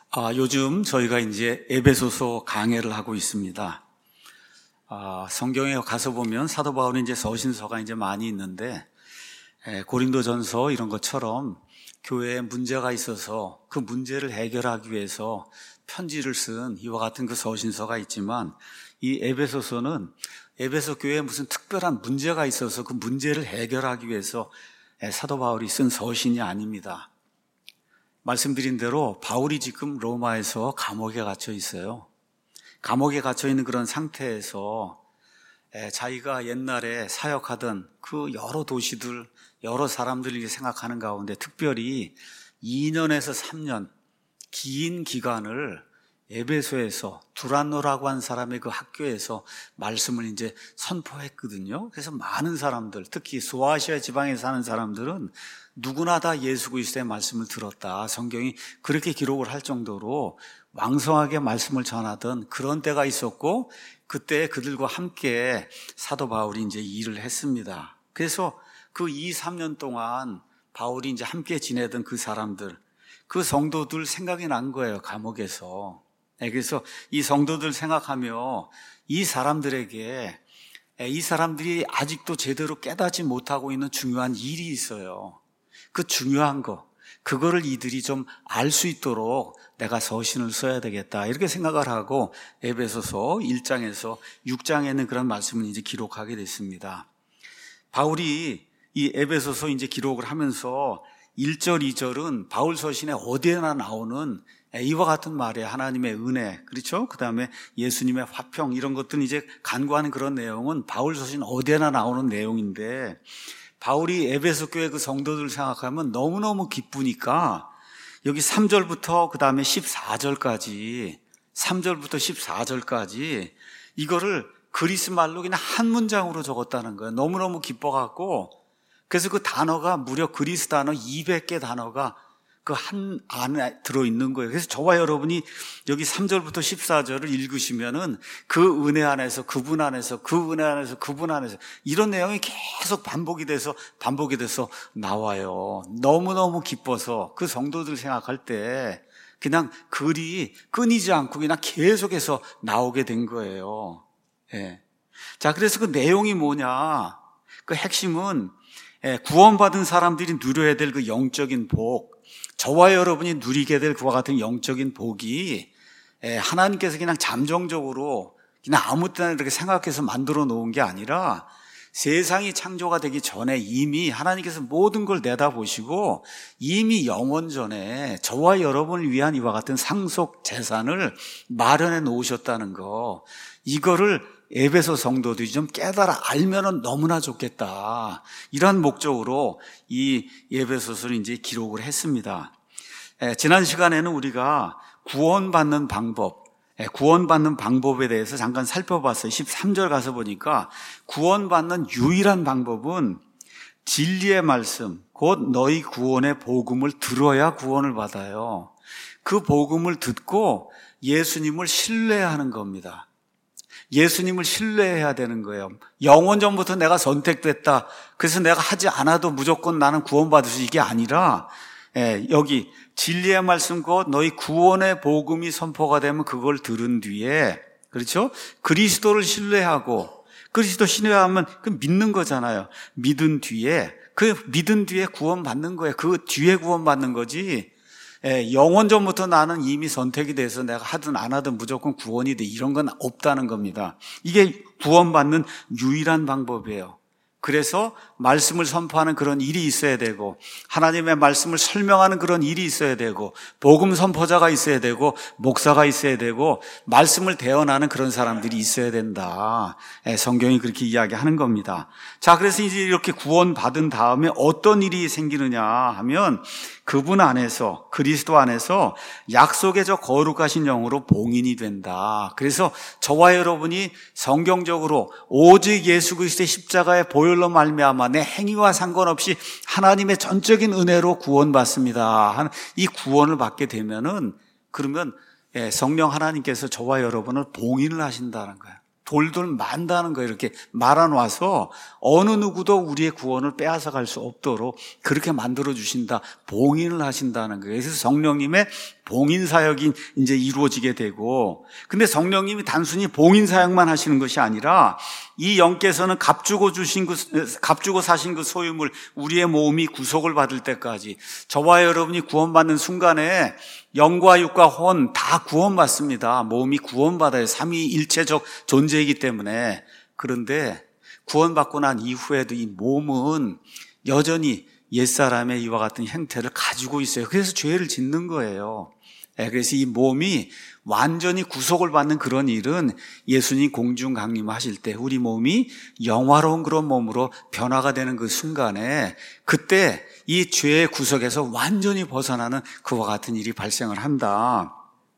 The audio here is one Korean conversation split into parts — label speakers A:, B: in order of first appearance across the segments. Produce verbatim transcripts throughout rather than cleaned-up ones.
A: 아, 요즘 저희가 이제 에베소서 강해를 하고 있습니다. 아, 성경에 가서 보면 사도 바울이 이제 서신서가 이제 많이 있는데, 에, 고린도전서 이런 것처럼 교회에 문제가 있어서 그 문제를 해결하기 위해서 편지를 쓴 이와 같은 그 서신서가 있지만, 이 에베소서는 에베소 교회에 무슨 특별한 문제가 있어서 그 문제를 해결하기 위해서 에, 사도 바울이 쓴 서신이 아닙니다. 말씀드린 대로 바울이 지금 로마에서 감옥에 갇혀 있어요. 감옥에 갇혀 있는 그런 상태에서 자기가 옛날에 사역하던 그 여러 도시들, 여러 사람들이 생각하는 가운데 특별히 이 년에서 삼 년 긴 기간을 에베소에서 두란노라고 한 사람의 그 학교에서 말씀을 이제 선포했거든요. 그래서 많은 사람들, 특히 소아시아 지방에 사는 사람들은 누구나 다 예수 그리스도의 말씀을 들었다. 성경이 그렇게 기록을 할 정도로 왕성하게 말씀을 전하던 그런 때가 있었고, 그때 그들과 함께 사도 바울이 이제 일을 했습니다. 그래서 그 이, 삼 년 동안 바울이 이제 함께 지내던 그 사람들, 그 성도들 생각이 난 거예요, 감옥에서. 그래서 이 성도들 생각하며 이 사람들에게, 이 사람들이 아직도 제대로 깨닫지 못하고 있는 중요한 일이 있어요. 그 중요한 거, 그거를 이들이 좀 알 수 있도록 내가 서신을 써야 되겠다, 이렇게 생각을 하고 에베소서 일 장에서 육 장에 있는 그런 말씀을 이제 기록하게 됐습니다. 바울이 이 에베소서 이제 기록을 하면서 일 절, 이 절은 바울 서신에 어디에나 나오는 이와 같은 말에 하나님의 은혜, 그렇죠? 그 다음에 예수님의 화평, 이런 것들은 이제 간구하는 그런 내용은 바울 서신 어디에나 나오는 내용인데, 바울이 에베소 교회 그 성도들을 생각하면 너무너무 기쁘니까 여기 삼 절부터 그 다음에 십사 절까지, 삼 절부터 십사 절까지 이거를 그리스 말로 그냥 한 문장으로 적었다는 거예요. 너무너무 기뻐갖고, 그래서 그 단어가 무려 그리스 단어 이백 개 단어가 그 한 안에 들어있는 거예요. 그래서 저와 여러분이 여기 삼 절부터 십사 절을 읽으시면은 그 은혜 안에서, 그분 안에서, 그 은혜 안에서, 그분 안에서 이런 내용이 계속 반복이 돼서 반복이 돼서 나와요. 너무너무 기뻐서 그 성도들 생각할 때 그냥 글이 끊이지 않고 그냥 계속해서 나오게 된 거예요. 예. 자, 그래서 그 내용이 뭐냐? 그 핵심은 구원받은 사람들이 누려야 될 그 영적인 복, 저와 여러분이 누리게 될 그와 같은 영적인 복이 하나님께서 그냥 잠정적으로 그냥 아무 때나 이렇게 생각해서 만들어 놓은 게 아니라 세상이 창조가 되기 전에 이미 하나님께서 모든 걸 내다보시고 이미 영원 전에 저와 여러분을 위한 이와 같은 상속 재산을 마련해 놓으셨다는 거, 이거를 에베소 성도들이 좀 깨달아 알면은 너무나 좋겠다, 이런 목적으로 이 에베소서를 이제 기록을 했습니다. 에, 지난 시간에는 우리가 구원받는 방법, 에, 구원받는 방법에 대해서 잠깐 살펴봤어요. 십삼 절 가서 보니까 구원받는 유일한 방법은 진리의 말씀, 곧 너희 구원의 복음을 들어야 구원을 받아요. 그 복음을 듣고 예수님을 신뢰하는 겁니다. 예수님을 신뢰해야 되는 거예요. 영원 전부터 내가 선택됐다, 그래서 내가 하지 않아도 무조건 나는 구원받을 수, 이게 아니라 예, 여기 진리의 말씀 곧 너희 구원의 복음이 선포가 되면 그걸 들은 뒤에, 그렇죠? 그리스도를 신뢰하고, 그리스도 신뢰하면 그 믿는 거잖아요. 믿은 뒤에, 그 믿은 뒤에 구원받는 거예요. 그 뒤에 구원받는 거지, 예, 영원 전부터 나는 이미 선택이 돼서 내가 하든 안 하든 무조건 구원이 돼, 이런 건 없다는 겁니다. 이게 구원받는 유일한 방법이에요. 그래서 말씀을 선포하는 그런 일이 있어야 되고, 하나님의 말씀을 설명하는 그런 일이 있어야 되고, 복음 선포자가 있어야 되고, 목사가 있어야 되고, 말씀을 대언하는 그런 사람들이 있어야 된다. 성경이 그렇게 이야기하는 겁니다. 자, 그래서 이제 이렇게 구원받은 다음에 어떤 일이 생기느냐 하면, 그분 안에서, 그리스도 안에서 약속의 저 거룩하신 영으로 봉인이 된다. 그래서 저와 여러분이 성경적으로 오직 예수 그리스도의 십자가의 보혈로 말미암아 내 행위와 상관없이 하나님의 전적인 은혜로 구원받습니다 하는 이 구원을 받게 되면은, 그러면 성령 하나님께서 저와 여러분을 봉인을 하신다는 거예요. 돌돌 만다는 거예요. 이렇게 말아놔서 어느 누구도 우리의 구원을 빼앗아 갈 수 없도록 그렇게 만들어 주신다. 봉인을 하신다는 거예요. 그래서 성령님의 봉인 사역이 이제 이루어지게 되고, 근데 성령님이 단순히 봉인 사역만 하시는 것이 아니라 이 영께서는 값주고 주신 그, 값주고 사신 그 소유물, 우리의 몸이 구속을 받을 때까지 저와 여러분이 구원받는 순간에 영과 육과 혼 다 구원받습니다. 몸이 구원받아요. 삼위일체적 존재이기 때문에. 그런데 구원받고 난 이후에도 이 몸은 여전히 옛사람의 이와 같은 형태를 가지고 있어요. 그래서 죄를 짓는 거예요. 그래서 이 몸이 완전히 구속을 받는 그런 일은 예수님 공중 강림하실 때 우리 몸이 영화로운 그런 몸으로 변화가 되는 그 순간에, 그때 이 죄의 구속에서 완전히 벗어나는 그와 같은 일이 발생을 한다.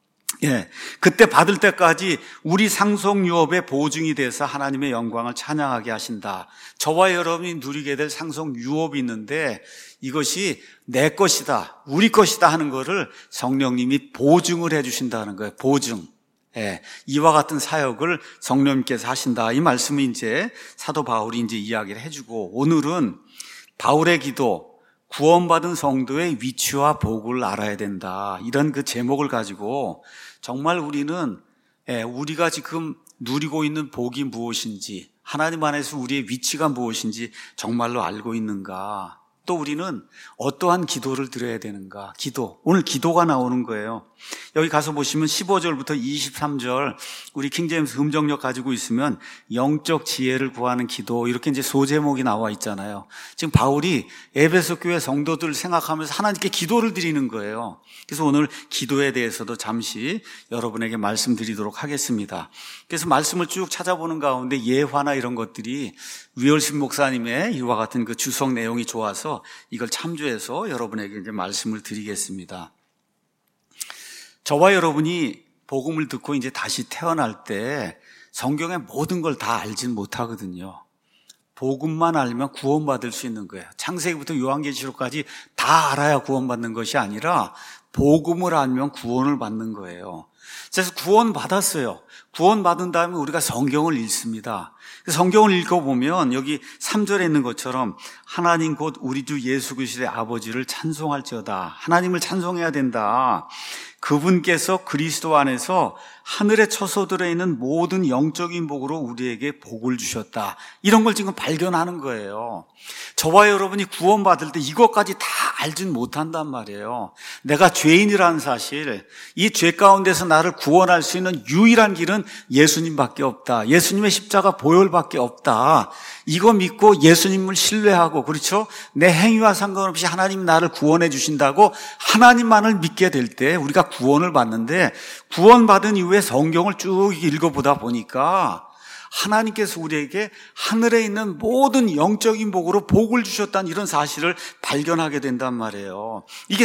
A: 예, 그때 받을 때까지 우리 상속 유업의 보증이 돼서 하나님의 영광을 찬양하게 하신다. 저와 여러분이 누리게 될 상속 유업이 있는데 이것이 내 것이다, 우리 것이다 하는 거를 성령님이 보증을 해 주신다는 거예요. 보증. 예, 이와 같은 사역을 성령님께서 하신다. 이 말씀을 이제 사도 바울이 이제 이야기를 해주고, 오늘은 바울의 기도, 구원받은 성도의 위치와 복을 알아야 된다. 이런 그 제목을 가지고 정말 우리는 우리가 지금 누리고 있는 복이 무엇인지, 하나님 안에서 우리의 위치가 무엇인지 정말로 알고 있는가? 또 우리는 어떠한 기도를 드려야 되는가? 기도. 오늘 기도가 나오는 거예요. 여기 가서 보시면 십오 절부터 이십삼 절, 우리 킹제임스 음정력 가지고 있으면 영적 지혜를 구하는 기도, 이렇게 이제 소제목이 나와 있잖아요. 지금 바울이 에베소 교회 성도들을 생각하면서 하나님께 기도를 드리는 거예요. 그래서 오늘 기도에 대해서도 잠시 여러분에게 말씀드리도록 하겠습니다. 그래서 말씀을 쭉 찾아보는 가운데 예화나 이런 것들이 위얼신 목사님의 이와 같은 그 주석 내용이 좋아서 이걸 참조해서 여러분에게 이제 말씀을 드리겠습니다. 저와 여러분이 복음을 듣고 이제 다시 태어날 때 성경의 모든 걸 다 알진 못하거든요. 복음만 알면 구원받을 수 있는 거예요. 창세기부터 요한계시록까지 다 알아야 구원받는 것이 아니라 복음을 알면 구원을 받는 거예요. 그래서 구원받았어요. 구원받은 다음에 우리가 성경을 읽습니다. 성경을 읽어보면 여기 삼 절에 있는 것처럼 하나님 곧 우리 주 예수 그리스도의 아버지를 찬송할지어다. 하나님을 찬송해야 된다. 그분께서 그리스도 안에서 하늘의 처소들에 있는 모든 영적인 복으로 우리에게 복을 주셨다. 이런 걸 지금 발견하는 거예요. 저와 여러분이 구원받을 때 이것까지 다 알진 못한단 말이에요. 내가 죄인이라는 사실, 이 죄 가운데서 나를 구원할 수 있는 유일한 길은 예수님밖에 없다. 예수님의 십자가 보혈밖에 없다. 이거 믿고 예수님을 신뢰하고, 그렇죠? 내 행위와 상관없이 하나님이 나를 구원해 주신다고 하나님만을 믿게 될 때 우리가 구원을 받는데, 구원받은 이후에 성경을 쭉 읽어보다 보니까 하나님께서 우리에게 하늘에 있는 모든 영적인 복으로 복을 주셨다는 이런 사실을 발견하게 된단 말이에요. 이게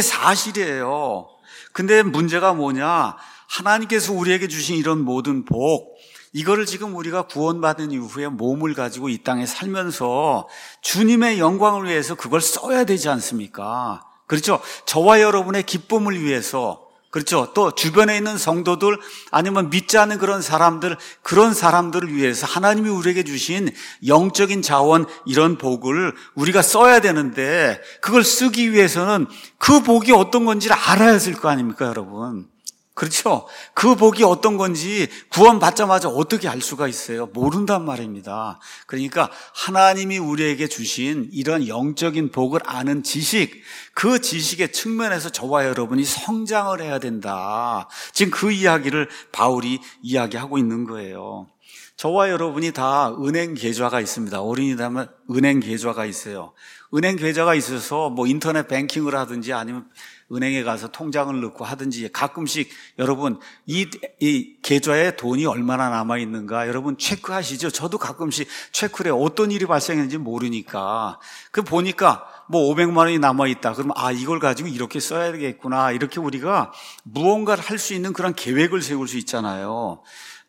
A: 사실이에요. 근데 문제가 뭐냐? 하나님께서 우리에게 주신 이런 모든 복, 이거를 지금 우리가 구원받은 이후에 몸을 가지고 이 땅에 살면서 주님의 영광을 위해서 그걸 써야 되지 않습니까? 그렇죠? 저와 여러분의 기쁨을 위해서, 그렇죠? 또 주변에 있는 성도들, 아니면 믿지 않는 그런 사람들, 그런 사람들을 위해서 하나님이 우리에게 주신 영적인 자원, 이런 복을 우리가 써야 되는데, 그걸 쓰기 위해서는 그 복이 어떤 건지를 알아야 될 거 아닙니까, 여러분? 그렇죠? 그 복이 어떤 건지 구원받자마자 어떻게 알 수가 있어요? 모른단 말입니다. 그러니까 하나님이 우리에게 주신 이런 영적인 복을 아는 지식, 그 지식의 측면에서 저와 여러분이 성장을 해야 된다. 지금 그 이야기를 바울이 이야기하고 있는 거예요. 저와 여러분이 다 은행 계좌가 있습니다. 어린이라면 은행 계좌가 있어요. 은행 계좌가 있어서 뭐 인터넷 뱅킹을 하든지 아니면 은행에 가서 통장을 넣고 하든지 가끔씩 여러분 이, 이 계좌에 돈이 얼마나 남아있는가 여러분 체크하시죠? 저도 가끔씩 체크를 해요. 어떤 일이 발생했는지 모르니까. 그 보니까 뭐 오백만 원이 남아있다. 그러면 아, 이걸 가지고 이렇게 써야 되겠구나. 이렇게 우리가 무언가를 할 수 있는 그런 계획을 세울 수 있잖아요.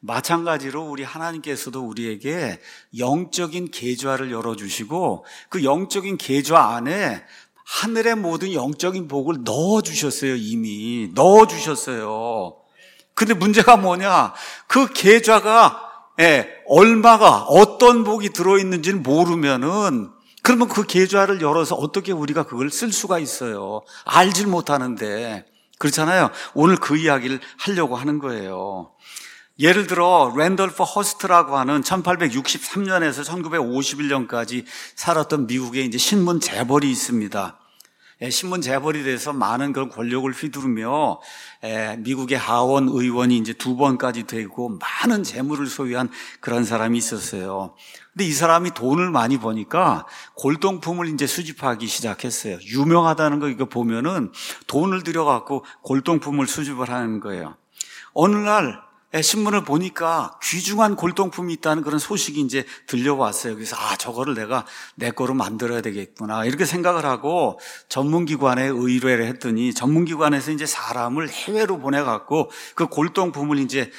A: 마찬가지로 우리 하나님께서도 우리에게 영적인 계좌를 열어주시고 그 영적인 계좌 안에 하늘의 모든 영적인 복을 넣어주셨어요. 이미 넣어주셨어요. 근데 문제가 뭐냐? 그 계좌가 예, 얼마가 어떤 복이 들어있는지를 모르면은 그러면 그 계좌를 열어서 어떻게 우리가 그걸 쓸 수가 있어요. 알질 못하는데. 그렇잖아요. 오늘 그 이야기를 하려고 하는 거예요. 예를 들어 랜돌프 허스트라고 하는 천팔백육십삼 년에서 천구백오십일 년까지 살았던 미국의 이제 신문 재벌이 있습니다. 예, 신문 재벌이 돼서 많은 그런 권력을 휘두르며 예, 미국의 하원 의원이 이제 두 번까지 되고 많은 재물을 소유한 그런 사람이 있었어요. 근데 이 사람이 돈을 많이 버니까 골동품을 이제 수집하기 시작했어요. 유명하다는 거 이거 보면은 돈을 들여갖고 골동품을 수집을 하는 거예요. 어느 날 신문을 보니까 귀중한 골동품이 있다는 그런 소식이 이제 들려왔어요. 그래서 아, 저거를 내가 내 거로 만들어야 되겠구나 이렇게 생각을 하고 전문기관에 의뢰를 했더니 전문기관에서 이제 사람을 해외로 보내갖고 그 골동품을 이제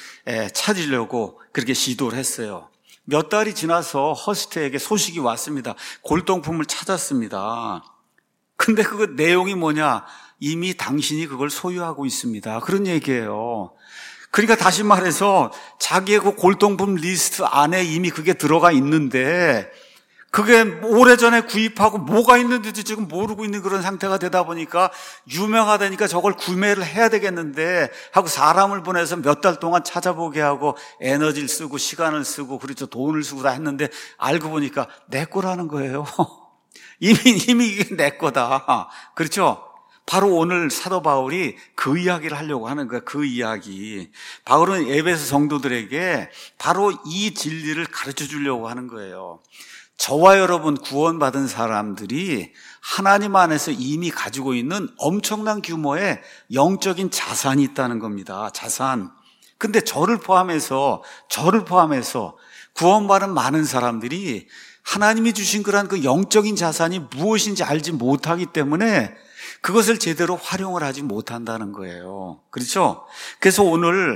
A: 찾으려고 그렇게 시도를 했어요. 몇 달이 지나서 허스트에게 소식이 왔습니다. 골동품을 찾았습니다. 근데 그 내용이 뭐냐? 이미 당신이 그걸 소유하고 있습니다. 그런 얘기예요. 그러니까 다시 말해서 자기의 그 골동품 리스트 안에 이미 그게 들어가 있는데 그게 오래전에 구입하고 뭐가 있는지도 지금 모르고 있는 그런 상태가 되다 보니까 유명하다니까 저걸 구매를 해야 되겠는데 하고 사람을 보내서 몇 달 동안 찾아보게 하고 에너지를 쓰고 시간을 쓰고 그렇죠. 돈을 쓰고 다 했는데 알고 보니까 내 거라는 거예요. 이미 이미 이게 내 거다. 그렇죠? 바로 오늘 사도 바울이 그 이야기를 하려고 하는 거예요. 그 이야기. 바울은 에베소 성도들에게 바로 이 진리를 가르쳐 주려고 하는 거예요. 저와 여러분 구원받은 사람들이 하나님 안에서 이미 가지고 있는 엄청난 규모의 영적인 자산이 있다는 겁니다. 자산. 근데 저를 포함해서 저를 포함해서 구원받은 많은 사람들이 하나님이 주신 그런 그 영적인 자산이 무엇인지 알지 못하기 때문에 그것을 제대로 활용을 하지 못한다는 거예요. 그렇죠? 그래서 오늘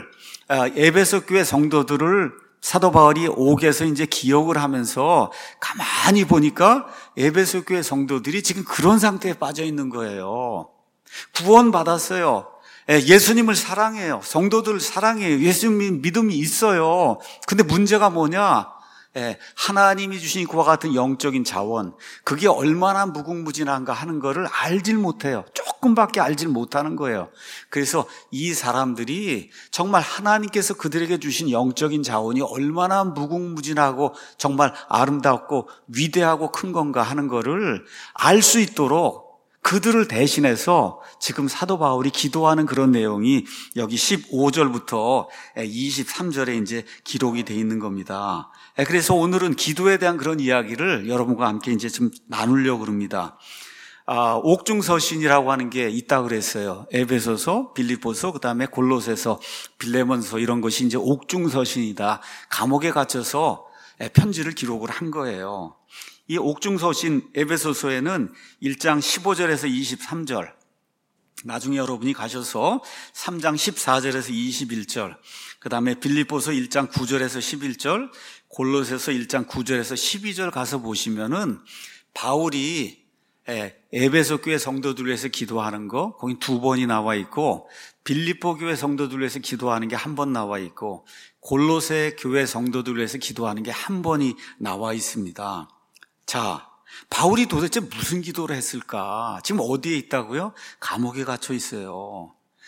A: 에베소 교회 성도들을 사도 바울이 옥에서 이제 기억을 하면서 가만히 보니까 에베소 교회 성도들이 지금 그런 상태에 빠져 있는 거예요. 구원받았어요. 예수님을 사랑해요. 성도들을 사랑해요. 예수님 믿음이 있어요. 근데 문제가 뭐냐? 하나님이 주신 그와 같은 영적인 자원, 그게 얼마나 무궁무진한가 하는 거를 알질 못해요. 조금밖에 알질 못하는 거예요. 그래서 이 사람들이 정말 하나님께서 그들에게 주신 영적인 자원이 얼마나 무궁무진하고 정말 아름답고 위대하고 큰 건가 하는 거를 알 수 있도록 그들을 대신해서 지금 사도 바울이 기도하는 그런 내용이 여기 십오 절부터 이십삼 절에 이제 기록이 되어 있는 겁니다. 그래서 오늘은 기도에 대한 그런 이야기를 여러분과 함께 이제 좀 나누려고 합니다. 아, 옥중서신이라고 하는 게 있다 그랬어요. 에베소서, 빌립보서, 그 다음에 골로새서, 빌레몬서 이런 것이 이제 옥중서신이다. 감옥에 갇혀서 편지를 기록을 한 거예요. 이 옥중서신 에베소서에는 일 장 십오 절에서 이십삼 절, 나중에 여러분이 가셔서 삼 장 십사 절에서 이십일 절, 그 다음에 빌립보서 일 장 구 절에서 십일 절, 골로새서 일 장 구 절에서 십이 절 가서 보시면은 바울이 에베소 교회 성도들 위해서 기도하는 거 거기 두 번이 나와 있고, 빌립보 교회 성도들 위해서 기도하는 게 한 번 나와 있고, 골로새 교회 성도들 위해서 기도하는 게 한 번이 나와 있습니다. 자, 바울이 도대체 무슨 기도를 했을까? 지금 어디에 있다고요? 감옥에 갇혀 있어요.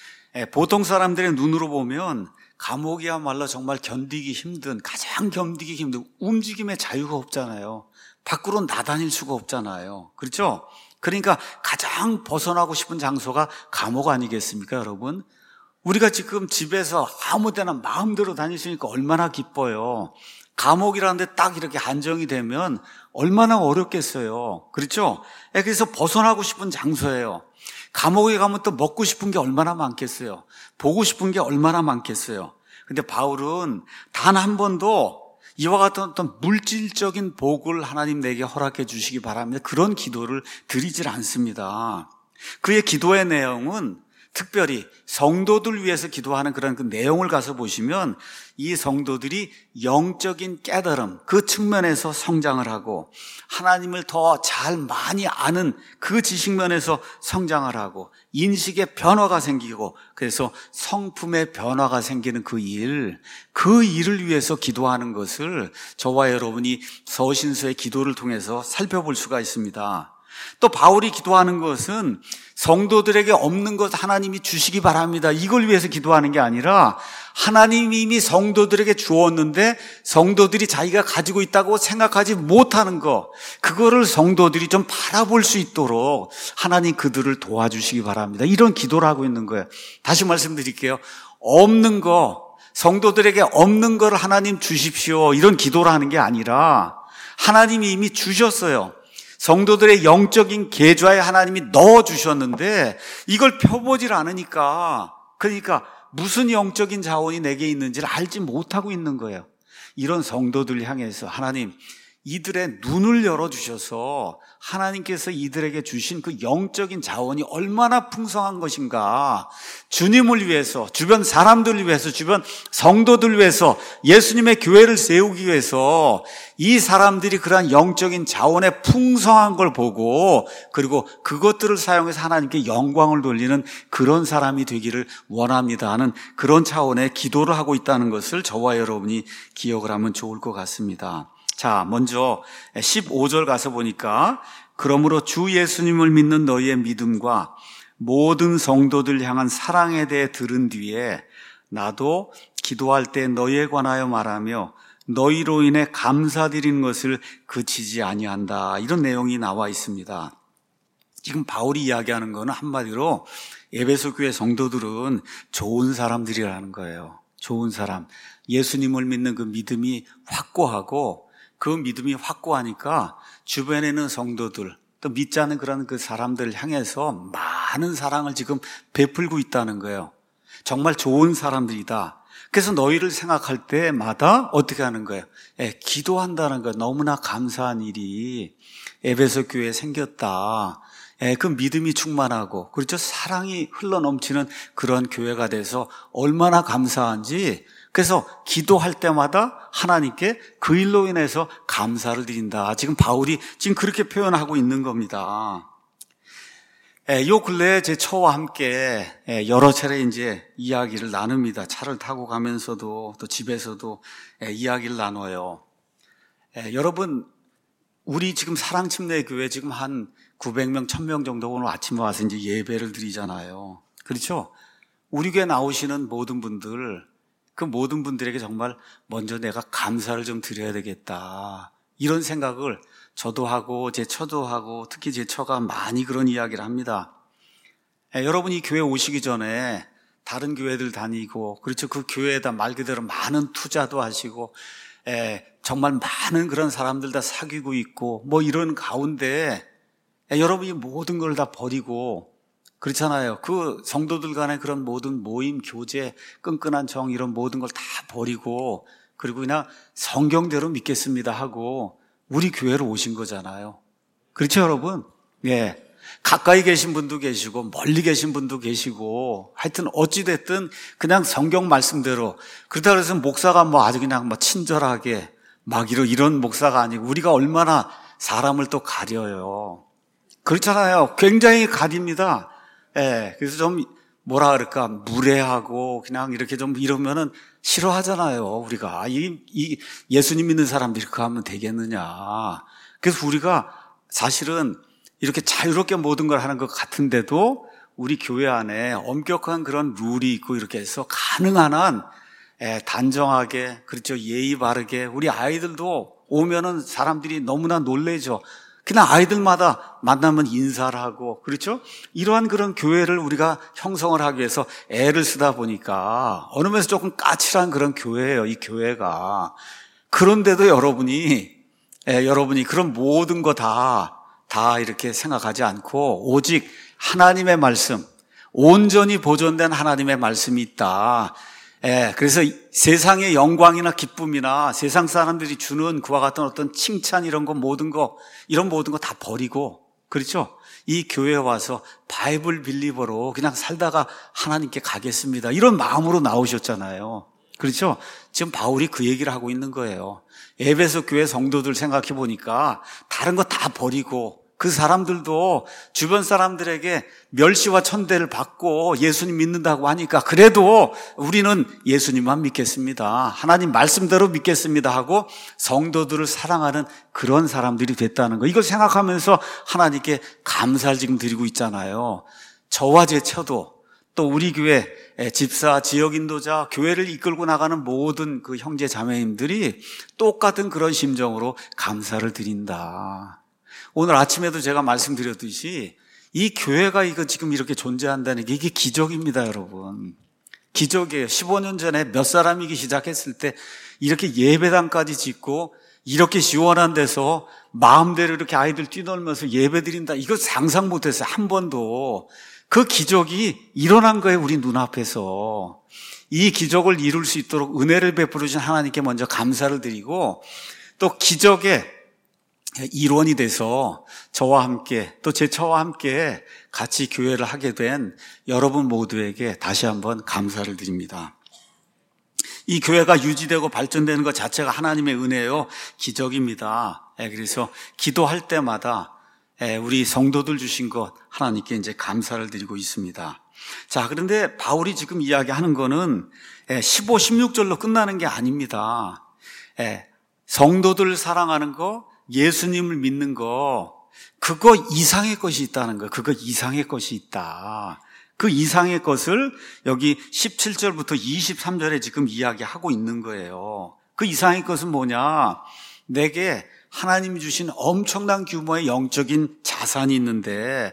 A: 보통 사람들의 눈으로 보면 감옥이야말로 정말 견디기 힘든, 가장 견디기 힘든, 움직임의 자유가 없잖아요. 밖으로 나다닐 수가 없잖아요. 그렇죠? 그러니까 가장 벗어나고 싶은 장소가 감옥 아니겠습니까, 여러분? 우리가 지금 집에서 아무 데나 마음대로 다닐 수 있으니까 얼마나 기뻐요. 감옥이라는 데 딱 이렇게 한정이 되면 얼마나 어렵겠어요. 그렇죠? 그래서 벗어나고 싶은 장소예요. 감옥에 가면 또 먹고 싶은 게 얼마나 많겠어요. 보고 싶은 게 얼마나 많겠어요. 근데 바울은 단 한 번도 이와 같은 어떤 물질적인 복을 하나님 내게 허락해 주시기 바랍니다, 그런 기도를 드리질 않습니다. 그의 기도의 내용은 특별히 성도들 위해서 기도하는 그런 그 내용을 가서 보시면 이 성도들이 영적인 깨달음, 그 측면에서 성장을 하고 하나님을 더 잘 많이 아는 그 지식면에서 성장을 하고 인식의 변화가 생기고 그래서 성품의 변화가 생기는 그 일, 그 일을 위해서 기도하는 것을 저와 여러분이 서신서의 기도를 통해서 살펴볼 수가 있습니다. 또 바울이 기도하는 것은 성도들에게 없는 것 하나님이 주시기 바랍니다, 이걸 위해서 기도하는 게 아니라 하나님이 이미 성도들에게 주었는데 성도들이 자기가 가지고 있다고 생각하지 못하는 거, 그거를 성도들이 좀 바라볼 수 있도록 하나님 그들을 도와주시기 바랍니다, 이런 기도를 하고 있는 거예요. 다시 말씀드릴게요. 없는 거, 성도들에게 없는 걸 하나님 주십시오, 이런 기도를 하는 게 아니라 하나님이 이미 주셨어요. 성도들의 영적인 계좌에 하나님이 넣어주셨는데 이걸 펴보질 않으니까, 그러니까 무슨 영적인 자원이 내게 있는지를 알지 못하고 있는 거예요. 이런 성도들 향해서 하나님, 이들의 눈을 열어주셔서 하나님께서 이들에게 주신 그 영적인 자원이 얼마나 풍성한 것인가, 주님을 위해서, 주변 사람들을 위해서, 주변 성도들 위해서, 예수님의 교회를 세우기 위해서 이 사람들이 그러한 영적인 자원의 풍성한 걸 보고 그리고 그것들을 사용해서 하나님께 영광을 돌리는 그런 사람이 되기를 원합니다 하는 그런 차원의 기도를 하고 있다는 것을 저와 여러분이 기억을 하면 좋을 것 같습니다. 자, 먼저 십오 절 가서 보니까 그러므로 주 예수님을 믿는 너희의 믿음과 모든 성도들 향한 사랑에 대해 들은 뒤에 나도 기도할 때 너희에 관하여 말하며 너희로 인해 감사드리는 것을 그치지 아니한다, 이런 내용이 나와 있습니다. 지금 바울이 이야기하는 거는 한마디로 에베소 교회 성도들은 좋은 사람들이라는 거예요. 좋은 사람, 예수님을 믿는 그 믿음이 확고하고 그 믿음이 확고하니까 주변에 있는 성도들, 또 믿지 않는 그런 그 사람들을 향해서 많은 사랑을 지금 베풀고 있다는 거예요. 정말 좋은 사람들이다. 그래서 너희를 생각할 때마다 어떻게 하는 거예요? 예, 기도한다는 거예요. 너무나 감사한 일이 에베소 교회에 생겼다. 예, 그 믿음이 충만하고, 그렇죠, 사랑이 흘러넘치는 그런 교회가 돼서 얼마나 감사한지, 그래서 기도할 때마다 하나님께 그 일로 인해서 감사를 드린다. 지금 바울이 지금 그렇게 표현하고 있는 겁니다. 예, 요 근래에 제 처와 함께 여러 차례 이제 이야기를 나눕니다. 차를 타고 가면서도 또 집에서도 이야기를 나눠요. 예, 여러분, 우리 지금 사랑침례교회 지금 한 구백 명, 천 명 정도 오늘 아침에 와서 이제 예배를 드리잖아요. 그렇죠? 우리 교회 나오시는 모든 분들, 그 모든 분들에게 정말 먼저 내가 감사를 좀 드려야 되겠다, 이런 생각을 저도 하고 제 처도 하고 특히 제 처가 많이 그런 이야기를 합니다. 예, 여러분이 교회 오시기 전에 다른 교회들 다니고, 그렇죠, 그 교회에다 말 그대로 많은 투자도 하시고, 예, 정말 많은 그런 사람들 다 사귀고 있고 뭐 이런 가운데 예, 여러분이 모든 걸 다 버리고, 그렇잖아요. 그 성도들 간의 그런 모든 모임, 교제, 끈끈한 정, 이런 모든 걸 다 버리고 그리고 그냥 성경대로 믿겠습니다 하고 우리 교회로 오신 거잖아요. 그렇죠, 여러분? 예. 가까이 계신 분도 계시고 멀리 계신 분도 계시고 하여튼 어찌됐든 그냥 성경 말씀대로, 그렇다고 해서 목사가 뭐 아주 그냥 뭐 친절하게 막 이런, 이런 목사가 아니고 우리가 얼마나 사람을 또 가려요. 그렇잖아요. 굉장히 가립니다. 예, 그래서 좀 뭐라 그럴까, 무례하고 그냥 이렇게 좀 이러면은 싫어하잖아요. 우리가 이, 이 예수님 믿는 사람들이 그렇게 하면 되겠느냐. 그래서 우리가 사실은 이렇게 자유롭게 모든 걸 하는 것 같은데도 우리 교회 안에 엄격한 그런 룰이 있고 이렇게 해서 가능한 한 예, 단정하게, 그렇죠, 예의 바르게, 우리 아이들도 오면은 사람들이 너무나 놀래죠. 그냥 아이들마다 만나면 인사를 하고, 그렇죠? 이러한 그런 교회를 우리가 형성을 하기 위해서 애를 쓰다 보니까 어느 면에서 조금 까칠한 그런 교회예요, 이 교회가. 그런데도 여러분이, 예, 여러분이 그런 모든 거 다, 다 이렇게 생각하지 않고 오직 하나님의 말씀, 온전히 보존된 하나님의 말씀이 있다. 예, 그래서 세상의 영광이나 기쁨이나 세상 사람들이 주는 그와 같은 어떤 칭찬 이런 거 모든 거, 이런 모든 거 다 버리고, 그렇죠? 이 교회에 와서 바이블 빌리버로 그냥 살다가 하나님께 가겠습니다. 이런 마음으로 나오셨잖아요. 그렇죠? 지금 바울이 그 얘기를 하고 있는 거예요. 에베소 교회 성도들 생각해 보니까 다른 거 다 버리고 그 사람들도 주변 사람들에게 멸시와 천대를 받고 예수님 믿는다고 하니까 그래도 우리는 예수님만 믿겠습니다. 하나님 말씀대로 믿겠습니다 하고 성도들을 사랑하는 그런 사람들이 됐다는 거. 이걸 생각하면서 하나님께 감사를 지금 드리고 있잖아요. 저와 제 처도 또 우리 교회 집사, 지역 인도자, 교회를 이끌고 나가는 모든 그 형제 자매님들이 똑같은 그런 심정으로 감사를 드린다. 오늘 아침에도 제가 말씀드렸듯이 이 교회가 이거 지금 이렇게 존재한다는 게 이게 기적입니다, 여러분. 기적이에요. 십오 년 전에 몇 사람이기 시작했을 때 이렇게 예배당까지 짓고 이렇게 시원한 데서 마음대로 이렇게 아이들 뛰놀면서 예배 드린다. 이거 상상 못했어요. 한 번도. 그 기적이 일어난 거예요, 우리 눈앞에서. 이 기적을 이룰 수 있도록 은혜를 베풀어 주신 하나님께 먼저 감사를 드리고 또 기적의 일원이 돼서 저와 함께 또 제 처와 함께 같이 교회를 하게 된 여러분 모두에게 다시 한번 감사를 드립니다. 이 교회가 유지되고 발전되는 것 자체가 하나님의 은혜요, 기적입니다. 그래서 기도할 때마다 우리 성도들 주신 것 하나님께 이제 감사를 드리고 있습니다. 자, 그런데 바울이 지금 이야기하는 거는 십오, 십육 절로 끝나는 게 아닙니다. 성도들을 사랑하는 거, 예수님을 믿는 거, 그거 이상의 것이 있다는 거, 그거 이상의 것이 있다. 그 이상의 것을 여기 십칠 절부터 이십삼 절에 지금 이야기하고 있는 거예요. 그 이상의 것은 뭐냐? 내게 하나님이 주신 엄청난 규모의 영적인 자산이 있는데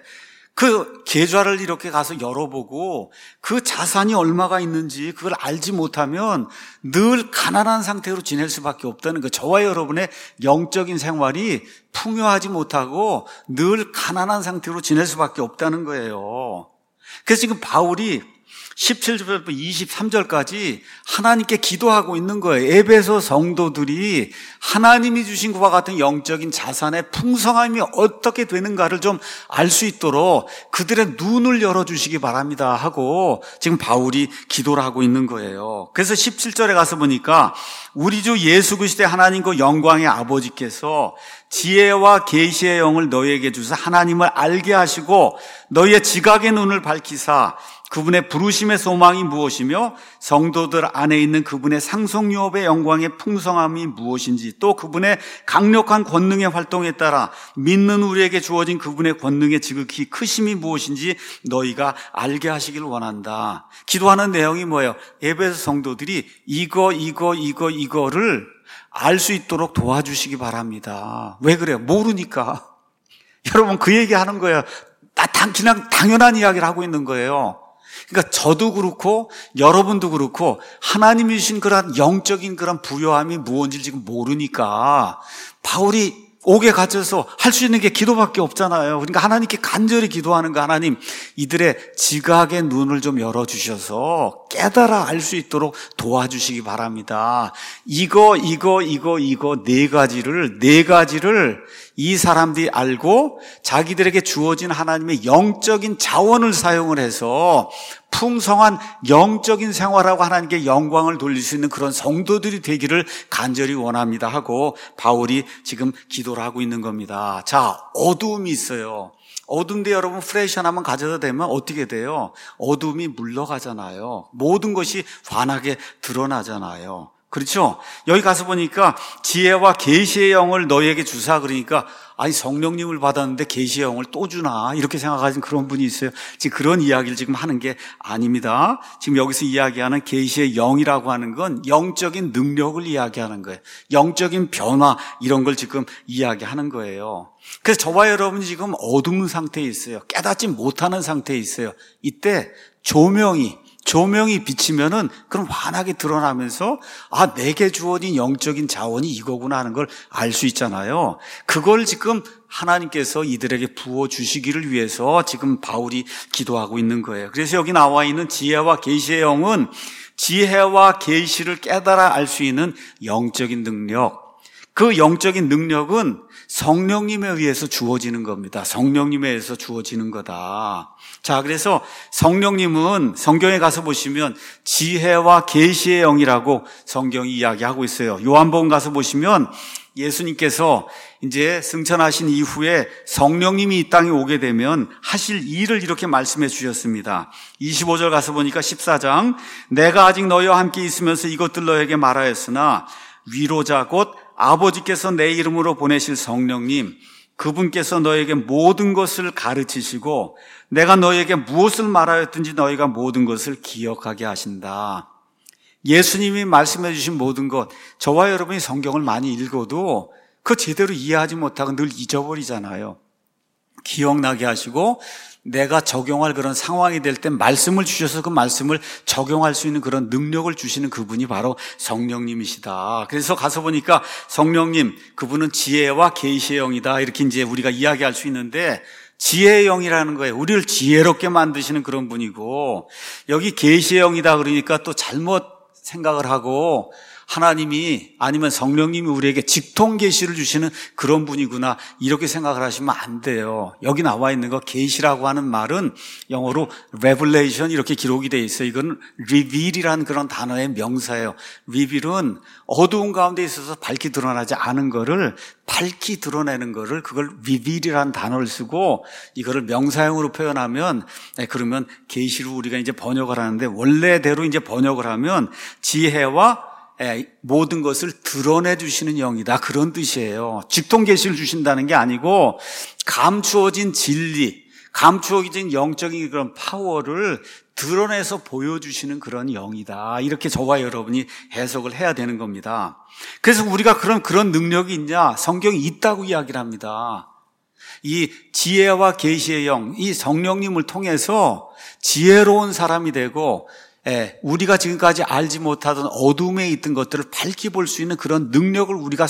A: 그 계좌를 이렇게 가서 열어보고 그 자산이 얼마가 있는지 그걸 알지 못하면 늘 가난한 상태로 지낼 수밖에 없다는 거. 저와 여러분의 영적인 생활이 풍요하지 못하고 늘 가난한 상태로 지낼 수밖에 없다는 거예요. 그래서 지금 바울이 십칠 절부터 이십삼 절까지 하나님께 기도하고 있는 거예요. 에베소 성도들이 하나님이 주신 것과 같은 영적인 자산의 풍성함이 어떻게 되는가를 좀 알 수 있도록 그들의 눈을 열어주시기 바랍니다 하고 지금 바울이 기도를 하고 있는 거예요. 그래서 십칠 절에 가서 보니까 우리 주 예수 그리스도의 하나님과 영광의 아버지께서 지혜와 계시의 영을 너희에게 주사 하나님을 알게 하시고 너희의 지각의 눈을 밝히사 그분의 부르심의 소망이 무엇이며 성도들 안에 있는 그분의 상속유업의 영광의 풍성함이 무엇인지 또 그분의 강력한 권능의 활동에 따라 믿는 우리에게 주어진 그분의 권능의 지극히 크심이 무엇인지 너희가 알게 하시길 원한다. 기도하는 내용이 뭐예요? 에베소 성도들이 이거 이거 이거 이거를 알 수 있도록 도와주시기 바랍니다. 왜 그래요? 모르니까. 여러분 그 얘기하는 거예요. 그냥 당연한 이야기를 하고 있는 거예요. 그러니까 저도 그렇고 여러분도 그렇고 하나님이 주신 그런 영적인 그런 부요함이 무엇인지 지금 모르니까 바울이 옥에 갇혀서 할 수 있는 게 기도밖에 없잖아요. 그러니까 하나님께 간절히 기도하는 거, 하나님 이들의 지각의 눈을 좀 열어주셔서 깨달아 알 수 있도록 도와주시기 바랍니다. 이거 이거 이거 이거 네 가지를 네 가지를 이 사람들이 알고 자기들에게 주어진 하나님의 영적인 자원을 사용을 해서 풍성한 영적인 생활하고 하나님께 영광을 돌릴 수 있는 그런 성도들이 되기를 간절히 원합니다 하고 바울이 지금 기도를 하고 있는 겁니다. 자, 어두움이 있어요. 어두운데 여러분 플래시 하나만 가져다 대면 어떻게 돼요? 어두움이 물러가잖아요. 모든 것이 환하게 드러나잖아요. 그렇죠? 여기 가서 보니까 지혜와 계시의 영을 너희에게 주사 그러니까 아니 성령님을 받았는데 계시의 영을 또 주나 이렇게 생각하시는 그런 분이 있어요. 지금 그런 이야기를 지금 하는 게 아닙니다. 지금 여기서 이야기하는 계시의 영이라고 하는 건 영적인 능력을 이야기하는 거예요. 영적인 변화 이런 걸 지금 이야기하는 거예요. 그래서 저와 여러분이 지금 어두운 상태에 있어요. 깨닫지 못하는 상태에 있어요. 이때 조명이 조명이 비치면은 그럼 환하게 드러나면서 아, 내게 주어진 영적인 자원이 이거구나 하는 걸 알 수 있잖아요. 그걸 지금 하나님께서 이들에게 부어주시기를 위해서 지금 바울이 기도하고 있는 거예요. 그래서 여기 나와 있는 지혜와 계시의 영은 지혜와 계시를 깨달아 알 수 있는 영적인 능력, 그 영적인 능력은 성령님에 의해서 주어지는 겁니다. 성령님에 의해서 주어지는 거다. 자, 그래서 성령님은 성경에 가서 보시면 지혜와 계시의 영이라고 성경이 이야기하고 있어요. 요한복음 가서 보시면 예수님께서 이제 승천하신 이후에 성령님이 이 땅에 오게 되면 하실 일을 이렇게 말씀해 주셨습니다. 이십오 절 가서 보니까 십사 장, 내가 아직 너희와 함께 있으면서 이것들 너에게 말하였으나 위로자 곧 아버지께서 내 이름으로 보내실 성령님, 그분께서 너에게 모든 것을 가르치시고 내가 너에게 무엇을 말하였든지 너희가 모든 것을 기억하게 하신다. 예수님이 말씀해 주신 모든 것, 저와 여러분이 성경을 많이 읽어도 그 제대로 이해하지 못하고 늘 잊어버리잖아요. 기억나게 하시고 내가 적용할 그런 상황이 될 때 말씀을 주셔서 그 말씀을 적용할 수 있는 그런 능력을 주시는 그분이 바로 성령님이시다. 그래서 가서 보니까 성령님, 그분은 지혜와 계시의 영이다. 이렇게 이제 우리가 이야기할 수 있는데 지혜의 영이라는 거예요. 우리를 지혜롭게 만드시는 그런 분이고, 여기 계시의 영이다 그러니까 또 잘못 생각을 하고 하나님이 아니면 성령님이 우리에게 직통 계시를 주시는 그런 분이구나 이렇게 생각을 하시면 안 돼요. 여기 나와 있는 거 계시라고 하는 말은 영어로 revelation 이렇게 기록이 돼 있어요. 이건 reveal이라는 그런 단어의 명사예요. reveal은 어두운 가운데 있어서 밝히 드러나지 않은 거를 밝히 드러내는 거를 그걸 reveal이라는 단어를 쓰고 이거를 명사형으로 표현하면 네, 그러면 계시로 우리가 이제 번역을 하는데 원래대로 이제 번역을 하면 지혜와 모든 것을 드러내 주시는 영이다. 그런 뜻이에요. 직통 계시를 주신다는 게 아니고 감추어진 진리, 감추어진 영적인 그런 파워를 드러내서 보여주시는 그런 영이다. 이렇게 저와 여러분이 해석을 해야 되는 겁니다. 그래서 우리가 그런 그런 능력이 있냐? 성경이 있다고 이야기를 합니다. 이 지혜와 계시의 영, 이 성령님을 통해서 지혜로운 사람이 되고 예, 우리가 지금까지 알지 못하던 어둠에 있던 것들을 밝히 볼 수 있는 그런 능력을 우리가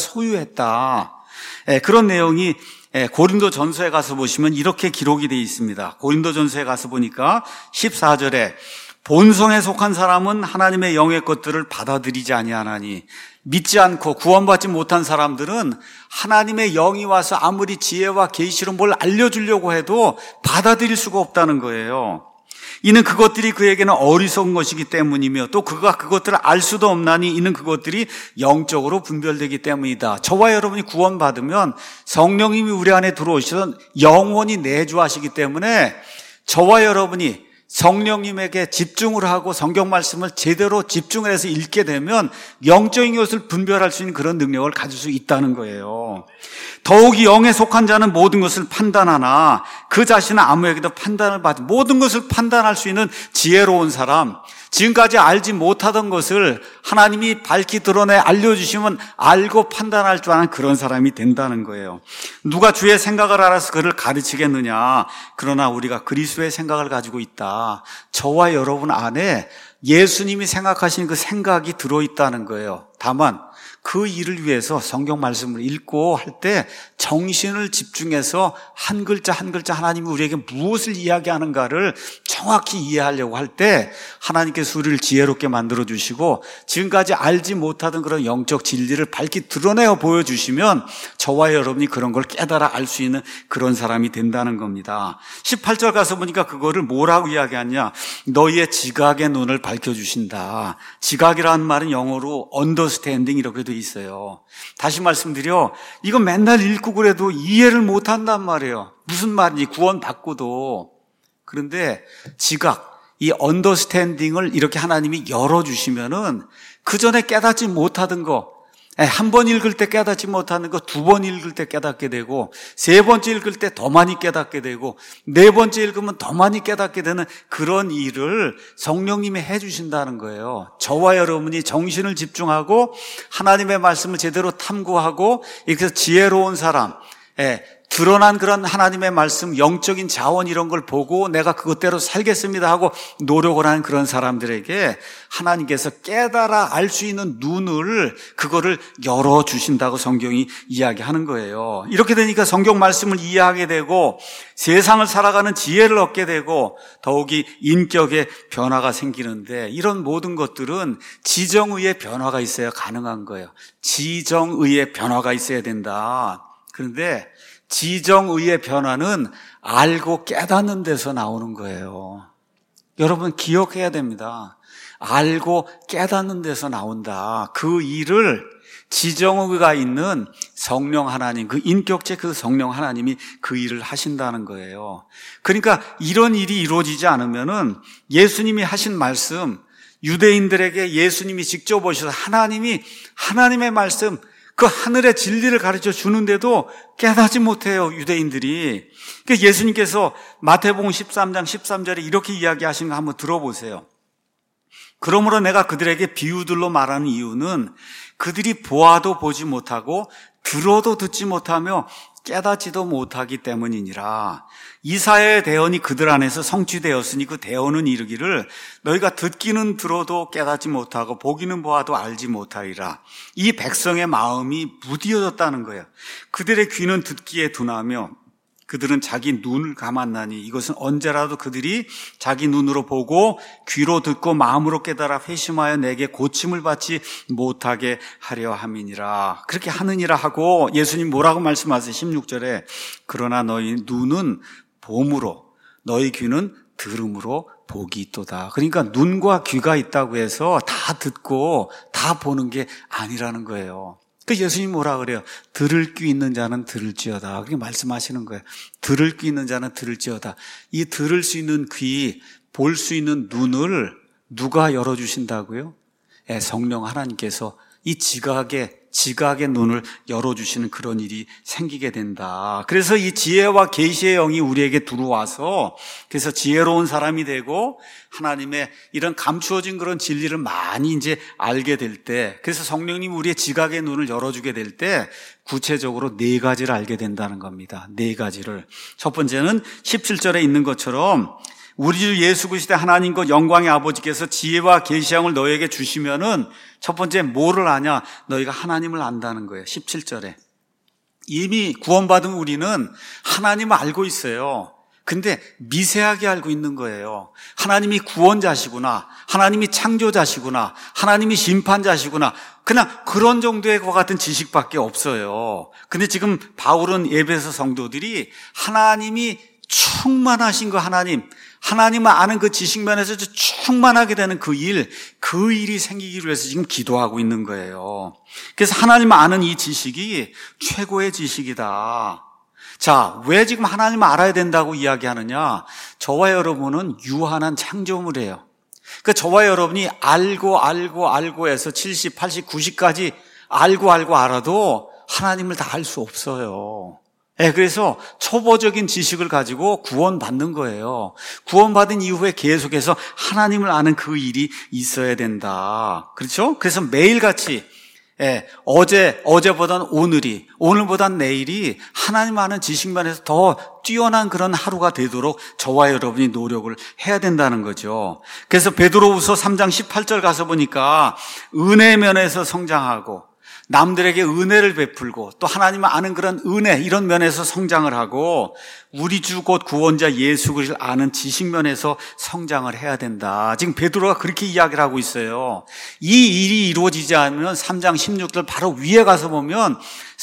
A: 소유했다. 예, 그런 내용이 예, 고린도 전서에 가서 보시면 이렇게 기록이 되어 있습니다. 고린도 전서에 가서 보니까 십사 절에 본성에 속한 사람은 하나님의 영의 것들을 받아들이지 아니하나니 믿지 않고 구원받지 못한 사람들은 하나님의 영이 와서 아무리 지혜와 계시로 뭘 알려주려고 해도 받아들일 수가 없다는 거예요. 이는 그것들이 그에게는 어리석은 것이기 때문이며 또 그가 그것들을 알 수도 없나니 이는 그것들이 영적으로 분별되기 때문이다. 저와 여러분이 구원받으면 성령님이 우리 안에 들어오시던 영원히 내주하시기 때문에 저와 여러분이 성령님에게 집중을 하고 성경 말씀을 제대로 집중해서 읽게 되면 영적인 것을 분별할 수 있는 그런 능력을 가질 수 있다는 거예요. 더욱이 영에 속한 자는 모든 것을 판단하나 그 자신은 아무에게도 판단을 받지 모든 것을 판단할 수 있는 지혜로운 사람, 지금까지 알지 못하던 것을 하나님이 밝히 드러내 알려주시면 알고 판단할 줄 아는 그런 사람이 된다는 거예요. 누가 주의 생각을 알아서 그를 가르치겠느냐. 그러나 우리가 그리스도의 생각을 가지고 있다. 저와 여러분 안에 예수님이 생각하신 그 생각이 들어있다는 거예요. 다만 그 일을 위해서 성경 말씀을 읽고 할 때 정신을 집중해서 한 글자 한 글자 하나님이 우리에게 무엇을 이야기하는가를 정확히 이해하려고 할 때 하나님께서 우리를 지혜롭게 만들어주시고 지금까지 알지 못하던 그런 영적 진리를 밝히 드러내어 보여주시면 저와 여러분이 그런 걸 깨달아 알 수 있는 그런 사람이 된다는 겁니다. 십팔 절 가서 보니까 그거를 뭐라고 이야기하냐. 너희의 지각의 눈을 밝혀주신다. 지각이라는 말은 영어로 understanding 이렇게 돼 있어요. 다시 말씀드려 이거 맨날 읽고 그래도 이해를 못한단 말이에요. 무슨 말인지 구원받고도. 그런데 지각, 이 언더스탠딩을 이렇게 하나님이 열어주시면은 그 전에 깨닫지 못하던 거, 한 번 읽을 때 깨닫지 못하는 거 두 번 읽을 때 깨닫게 되고 세 번째 읽을 때 더 많이 깨닫게 되고 네 번째 읽으면 더 많이 깨닫게 되는 그런 일을 성령님이 해주신다는 거예요. 저와 여러분이 정신을 집중하고 하나님의 말씀을 제대로 탐구하고 이렇게 지혜로운 사람, 드러난 그런 하나님의 말씀, 영적인 자원 이런 걸 보고 내가 그것대로 살겠습니다 하고 노력을 하는 그런 사람들에게 하나님께서 깨달아 알 수 있는 눈을 그거를 열어주신다고 성경이 이야기하는 거예요. 이렇게 되니까 성경 말씀을 이해하게 되고 세상을 살아가는 지혜를 얻게 되고 더욱이 인격의 변화가 생기는데, 이런 모든 것들은 지정의의 변화가 있어야 가능한 거예요. 지정의의 변화가 있어야 된다. 그런데 지정의의 변화는 알고 깨닫는 데서 나오는 거예요. 여러분 기억해야 됩니다. 알고 깨닫는 데서 나온다. 그 일을 지정의가 있는 성령 하나님, 그 인격체 그 성령 하나님이 그 일을 하신다는 거예요. 그러니까 이런 일이 이루어지지 않으면은 예수님이 하신 말씀, 유대인들에게 예수님이 직접 오셔서 하나님이 하나님의 말씀, 그 하늘의 진리를 가르쳐 주는데도 깨닫지 못해요, 유대인들이. 그러니까 예수님께서 마태복음 십삼 장 십삼 절에 이렇게 이야기하신 거 한번 들어보세요. 그러므로 내가 그들에게 비유들로 말하는 이유는 그들이 보아도 보지 못하고 들어도 듣지 못하며 깨닫지도 못하기 때문이니라. 이사야의 대언이 그들 안에서 성취되었으니 그 대언은 이르기를 너희가 듣기는 들어도 깨닫지 못하고 보기는 보아도 알지 못하리라. 이 백성의 마음이 무디어졌다는 거예요. 그들의 귀는 듣기에 둔하며 그들은 자기 눈을 감았나니 이것은 언제라도 그들이 자기 눈으로 보고 귀로 듣고 마음으로 깨달아 회심하여 내게 고침을 받지 못하게 하려 함이니라. 그렇게 하느니라 하고 예수님 뭐라고 말씀하세요? 십육 절에 그러나 너희 눈은 봄으로 너희 귀는 들음으로 복이 있도다. 그러니까 눈과 귀가 있다고 해서 다 듣고 다 보는 게 아니라는 거예요. 그 예수님 뭐라 그래요? 들을 귀 있는 자는 들을지어다. 그렇게 말씀하시는 거예요. 들을 귀 있는 자는 들을지어다. 이 들을 수 있는 귀, 볼 수 있는 눈을 누가 열어주신다고요? 예, 성령 하나님께서 이 지각의 지각의 눈을 열어주시는 그런 일이 생기게 된다. 그래서 이 지혜와 계시의 영이 우리에게 들어와서 그래서 지혜로운 사람이 되고 하나님의 이런 감추어진 그런 진리를 많이 이제 알게 될 때, 그래서 성령님이 우리의 지각의 눈을 열어주게 될 때 구체적으로 네 가지를 알게 된다는 겁니다. 네 가지를. 첫 번째는 십칠 절에 있는 것처럼 우리 주 예수 그리스도의 하나님과 영광의 아버지께서 지혜와 계시형을 너에게 주시면은 첫 번째 뭐를 아냐? 너희가 하나님을 안다는 거예요. 십칠 절에. 이미 구원받은 우리는 하나님을 알고 있어요. 근데 미세하게 알고 있는 거예요. 하나님이 구원자시구나, 하나님이 창조자시구나, 하나님이 심판자시구나, 그냥 그런 정도의 것 같은 지식밖에 없어요. 근데 지금 바울은 에베소 성도들이 하나님이 충만하신 그 하나님, 하나님을 아는 그 지식면에서 충만하게 되는 그 일, 그 일이 생기기 위해서 지금 기도하고 있는 거예요. 그래서 하나님을 아는 이 지식이 최고의 지식이다. 자, 왜 지금 하나님을 알아야 된다고 이야기하느냐? 저와 여러분은 유한한 창조물이에요. 그러니까 저와 여러분이 알고 알고 알고 해서 칠십, 팔십, 구십까지 알고 알고 알아도 하나님을 다 알 수 없어요. 네, 그래서 초보적인 지식을 가지고 구원받는 거예요. 구원받은 이후에 계속해서 하나님을 아는 그 일이 있어야 된다. 그렇죠? 그래서 매일같이 예, 어제, 어제보단 오늘이, 오늘보단 내일이 하나님 아는 지식면에서 더 뛰어난 그런 하루가 되도록 저와 여러분이 노력을 해야 된다는 거죠. 그래서 베드로후서 삼 장 십팔 절 가서 보니까 은혜 면에서 성장하고 남들에게 은혜를 베풀고 또 하나님을 아는 그런 은혜 이런 면에서 성장을 하고 우리 주 곧 구원자 예수 그리스도를 아는 지식 면에서 성장을 해야 된다. 지금 베드로가 그렇게 이야기를 하고 있어요. 이 일이 이루어지지 않으면 삼 장 십육 절 바로 위에 가서 보면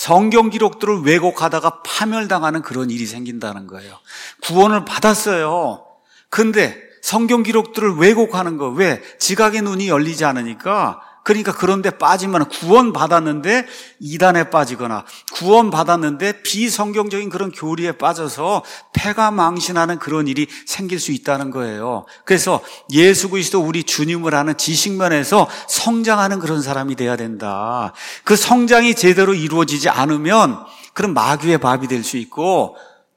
A: 성경 기록들을 왜곡하다가 파멸당하는 그런 일이 생긴다는 거예요. 구원을 받았어요. 근데 성경 기록들을 왜곡하는 거, 왜? 지각의 눈이 열리지 않으니까. 그러니까 그런데 빠지면 구원 받았는데 이단에 빠지거나 구원 받았는데 비성경적인 그런 교리에 빠져서 패가 망신하는 그런 일이 생길 수 있다는 거예요. 그래서 예수 그리스도 우리 주님을 아는 지식면에서 성장하는 그런 사람이 돼야 된다. 그 성장이 제대로 이루어지지 않으면 그럼 마귀의 밥이 될 수 있고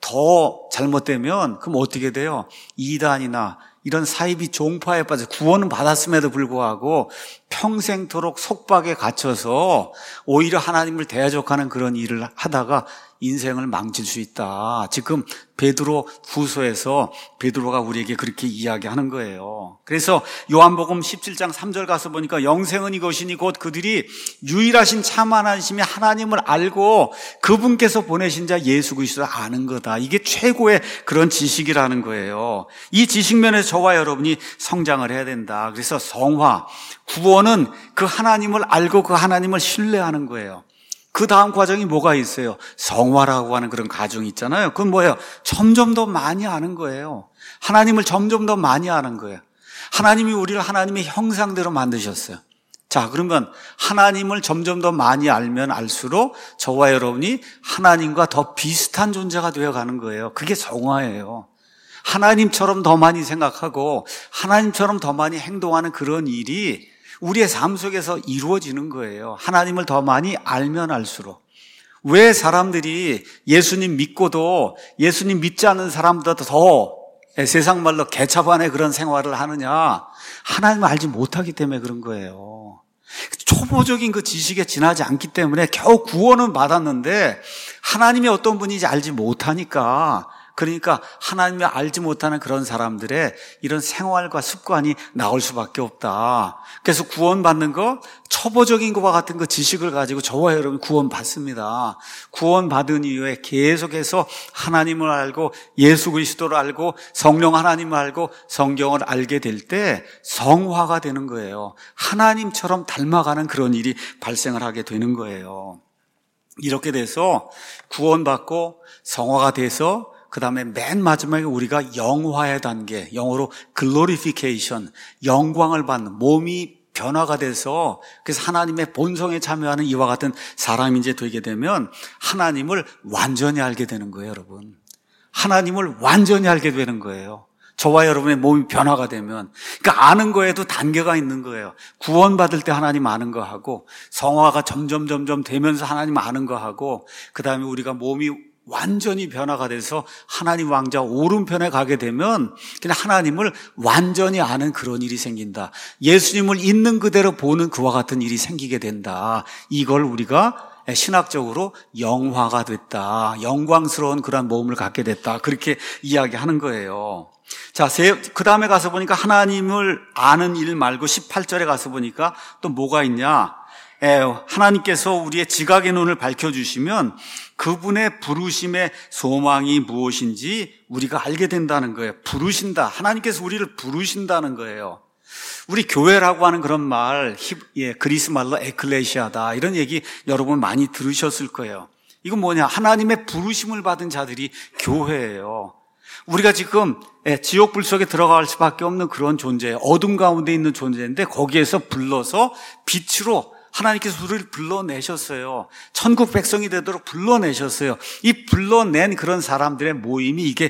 A: 더 잘못되면 그럼 어떻게 돼요? 이단이나 이런 사이비 종파에 빠져 구원은 받았음에도 불구하고 평생토록 속박에 갇혀서 오히려 하나님을 대적하는 그런 일을 하다가 인생을 망칠 수 있다. 지금 베드로 후서에서 베드로가 우리에게 그렇게 이야기하는 거예요. 그래서 요한복음 십칠 장 삼 절 가서 보니까 영생은 이것이니 곧 그들이 유일하신 참 하나님이 하나님을 알고 그분께서 보내신 자 예수 그리스도를 아는 거다. 이게 최고의 그런 지식이라는 거예요. 이 지식면에서 저와 여러분이 성장을 해야 된다. 그래서 성화, 구원은 그 하나님을 알고 그 하나님을 신뢰하는 거예요. 그 다음 과정이 뭐가 있어요? 성화라고 하는 그런 과정이 있잖아요. 그건 뭐예요? 점점 더 많이 아는 거예요. 하나님을 점점 더 많이 아는 거예요. 하나님이 우리를 하나님의 형상대로 만드셨어요. 자, 그러면 하나님을 점점 더 많이 알면 알수록 저와 여러분이 하나님과 더 비슷한 존재가 되어가는 거예요. 그게 성화예요. 하나님처럼 더 많이 생각하고 하나님처럼 더 많이 행동하는 그런 일이 우리의 삶 속에서 이루어지는 거예요. 하나님을 더 많이 알면 알수록. 왜 사람들이 예수님 믿고도 예수님 믿지 않는 사람보다 더 세상 말로 개차반의 그런 생활을 하느냐? 하나님을 알지 못하기 때문에 그런 거예요. 초보적인 그 지식에 지나지 않기 때문에 겨우 구원은 받았는데 하나님이 어떤 분인지 알지 못하니까, 그러니까 하나님을 알지 못하는 그런 사람들의 이런 생활과 습관이 나올 수밖에 없다. 그래서 구원받는 거, 초보적인 것과 같은 그 지식을 가지고 저와 여러분 구원받습니다. 구원받은 이후에 계속해서 하나님을 알고 예수 그리스도를 알고 성령 하나님을 알고 성경을 알게 될 때 성화가 되는 거예요. 하나님처럼 닮아가는 그런 일이 발생을 하게 되는 거예요. 이렇게 돼서 구원받고 성화가 돼서 그 다음에 맨 마지막에 우리가 영화의 단계, 영어로 glorification, 영광을 받는, 몸이 변화가 돼서 그래서 하나님의 본성에 참여하는 이와 같은 사람이 이제 되게 되면 하나님을 완전히 알게 되는 거예요, 여러분. 하나님을 완전히 알게 되는 거예요. 저와 여러분의 몸이 변화가 되면. 그러니까 아는 거에도 단계가 있는 거예요. 구원받을 때 하나님 아는 거 하고, 성화가 점점 점점 되면서 하나님 아는 거 하고, 그 다음에 우리가 몸이 완전히 변화가 돼서 하나님 왕자 오른편에 가게 되면 그냥 하나님을 완전히 아는 그런 일이 생긴다. 예수님을 있는 그대로 보는 그와 같은 일이 생기게 된다. 이걸 우리가 신학적으로 영화가 됐다. 영광스러운 그런 몸을 갖게 됐다. 그렇게 이야기하는 거예요. 자, 그 다음에 가서 보니까 하나님을 아는 일 말고 십팔 절에 가서 보니까 또 뭐가 있냐? 하나님께서 우리의 지각의 눈을 밝혀주시면 그분의 부르심의 소망이 무엇인지 우리가 알게 된다는 거예요. 부르신다. 하나님께서 우리를 부르신다는 거예요. 우리 교회라고 하는 그런 말, 예, 그리스 말로 에클레시아다. 이런 얘기 여러분 많이 들으셨을 거예요. 이건 뭐냐? 하나님의 부르심을 받은 자들이 교회예요. 우리가 지금 지옥불 속에 들어갈 수밖에 없는 그런 존재예요. 어둠 가운데 있는 존재인데 거기에서 불러서 빛으로 하나님께서 우리를 불러내셨어요. 천국 백성이 되도록 불러내셨어요. 이 불러낸 그런 사람들의 모임이 이게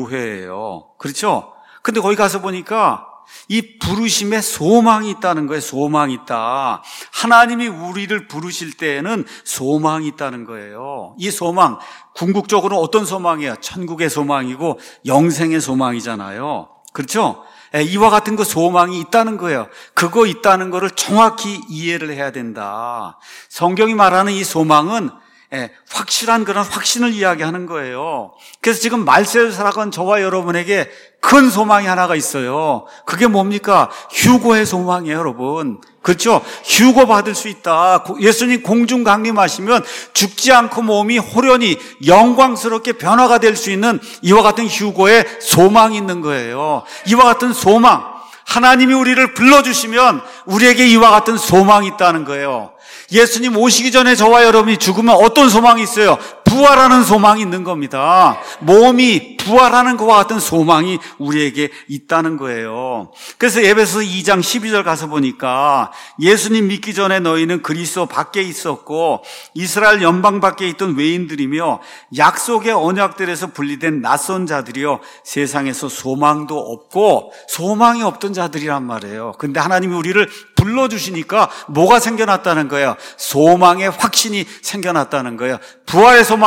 A: 교회예요. 그렇죠? 근데 거기 가서 보니까 이 부르심에 소망이 있다는 거예요. 소망이 있다. 하나님이 우리를 부르실 때에는 소망이 있다는 거예요. 이 소망, 궁극적으로 어떤 소망이에요? 천국의 소망이고 영생의 소망이잖아요. 그렇죠? 이와 같은 그 소망이 있다는 거예요. 그거 있다는 거를 정확히 이해를 해야 된다. 성경이 말하는 이 소망은 확실한 그런 확신을 이야기하는 거예요. 그래서 지금 말세를 살아간 저와 여러분에게 큰 소망이 하나가 있어요. 그게 뭡니까? 휴거의 소망이에요, 여러분. 그렇죠? 휴거 받을 수 있다. 예수님 공중 강림하시면 죽지 않고 몸이 호련히 영광스럽게 변화가 될 수 있는 이와 같은 휴거의 소망이 있는 거예요. 이와 같은 소망, 하나님이 우리를 불러주시면 우리에게 이와 같은 소망이 있다는 거예요. 예수님 오시기 전에 저와 여러분이 죽으면 어떤 소망이 있어요? 부활하는 소망이 있는 겁니다. 몸이 부활하는 것과 같은 소망이 우리에게 있다는 거예요. 그래서 에베소 이 장 십이 절 가서 보니까 예수님 믿기 전에 너희는 그리스도 밖에 있었고 이스라엘 연방 밖에 있던 외인들이며 약속의 언약들에서 분리된 낯선 자들이요 세상에서 소망도 없고 소망이 없던 자들이란 말이에요. 근데 하나님이 우리를 불러주시니까 뭐가 생겨났다는 거예요? 소망의 확신이 생겨났다는 거예요. 부활의 소망,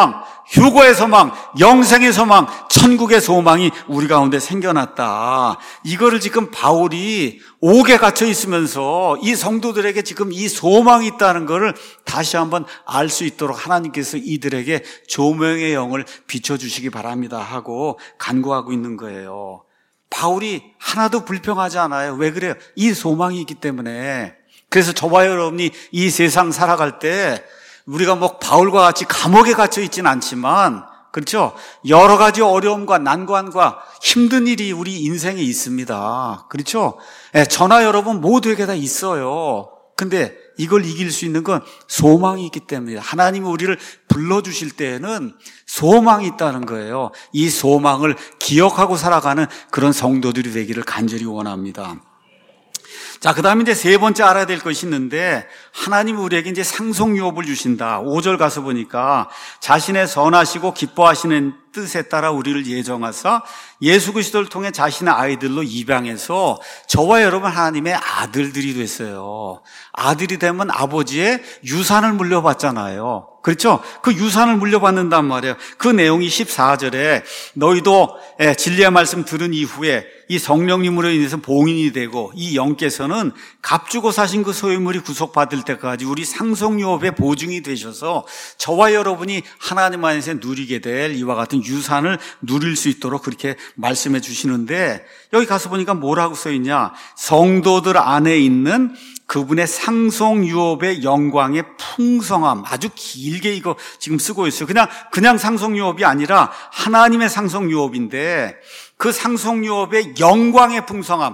A: 휴거의 소망, 영생의 소망, 천국의 소망이 우리 가운데 생겨났다. 이거를 지금 바울이 옥에 갇혀 있으면서 이 성도들에게 지금 이 소망이 있다는 것을 다시 한번 알 수 있도록 하나님께서 이들에게 조명의 영을 비춰주시기 바랍니다 하고 간구하고 있는 거예요. 바울이 하나도 불평하지 않아요. 왜 그래요? 이 소망이 있기 때문에. 그래서 저와 여러분이 이 세상 살아갈 때 우리가 뭐 바울과 같이 감옥에 갇혀 있지는 않지만, 그렇죠? 여러 가지 어려움과 난관과 힘든 일이 우리 인생에 있습니다. 그렇죠? 예, 저나 여러분 모두에게 다 있어요. 근데 이걸 이길 수 있는 건 소망이 있기 때문에 하나님이 우리를 불러주실 때에는 소망이 있다는 거예요. 이 소망을 기억하고 살아가는 그런 성도들이 되기를 간절히 원합니다. 자, 그 다음에 이제 세 번째 알아야 될 것이 있는데, 하나님이 우리에게 이제 상속 유업을 주신다. 오 절 가서 보니까, 자신의 선하시고 기뻐하시는 뜻에 따라 우리를 예정하사 예수 그리스도를 통해 자신의 아이들로 입양해서 저와 여러분 하나님의 아들들이 됐어요. 아들이 되면 아버지의 유산을 물려받잖아요. 그렇죠? 그 유산을 물려받는단 말이에요. 그 내용이 십사 절에 너희도 진리의 말씀 들은 이후에 이 성령님으로 인해서 봉인이 되고 이 영께서는 값주고 사신 그 소유물이 구속받을 때까지 우리 상속유업의 보증이 되셔서 저와 여러분이 하나님 안에서 누리게 될 이와 같은 유산을 누릴 수 있도록 그렇게 말씀해 주시는데, 여기 가서 보니까 뭐라고 써 있냐? 성도들 안에 있는 그분의 상속유업의 영광의 풍성함. 아주 길게 이거 지금 쓰고 있어요. 그냥 그냥 상속유업이 아니라 하나님의 상속유업인데, 그 상속유업의 영광의 풍성함,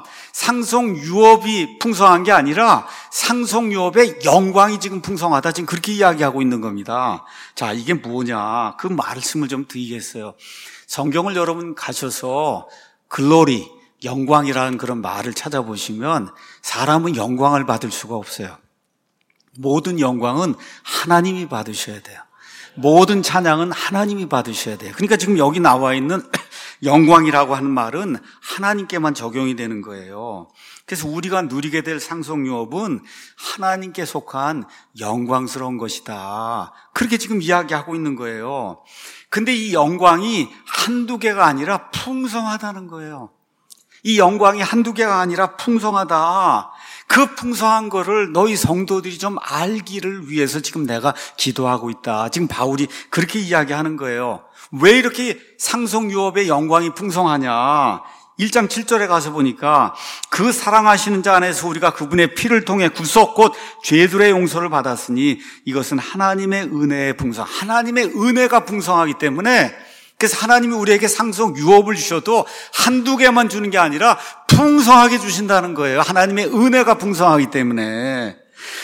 A: 상속유업이 풍성한 게 아니라 상속유업의 영광이 지금 풍성하다, 지금 그렇게 이야기하고 있는 겁니다. 자, 이게 뭐냐? 그 말씀을 좀 드리겠어요. 성경을 여러분 가셔서 글로리, 영광이라는 그런 말을 찾아보시면 사람은 영광을 받을 수가 없어요. 모든 영광은 하나님이 받으셔야 돼요. 모든 찬양은 하나님이 받으셔야 돼요. 그러니까 지금 여기 나와 있는 영광이라고 하는 말은 하나님께만 적용이 되는 거예요. 그래서 우리가 누리게 될 상속유업은 하나님께 속한 영광스러운 것이다. 그렇게 지금 이야기하고 있는 거예요. 근데 이 영광이 한두 개가 아니라 풍성하다는 거예요. 이 영광이 한두 개가 아니라 풍성하다. 그 풍성한 거를 너희 성도들이 좀 알기를 위해서 지금 내가 기도하고 있다. 지금 바울이 그렇게 이야기하는 거예요. 왜 이렇게 상속유업의 영광이 풍성하냐? 일 장 칠 절에 가서 보니까 그 사랑하시는 자 안에서 우리가 그분의 피를 통해 구속 곧 죄들의 용서를 받았으니 이것은 하나님의 은혜의 풍성, 하나님의 은혜가 풍성하기 때문에, 그래서 하나님이 우리에게 상속 유업을 주셔도 한두 개만 주는 게 아니라 풍성하게 주신다는 거예요. 하나님의 은혜가 풍성하기 때문에.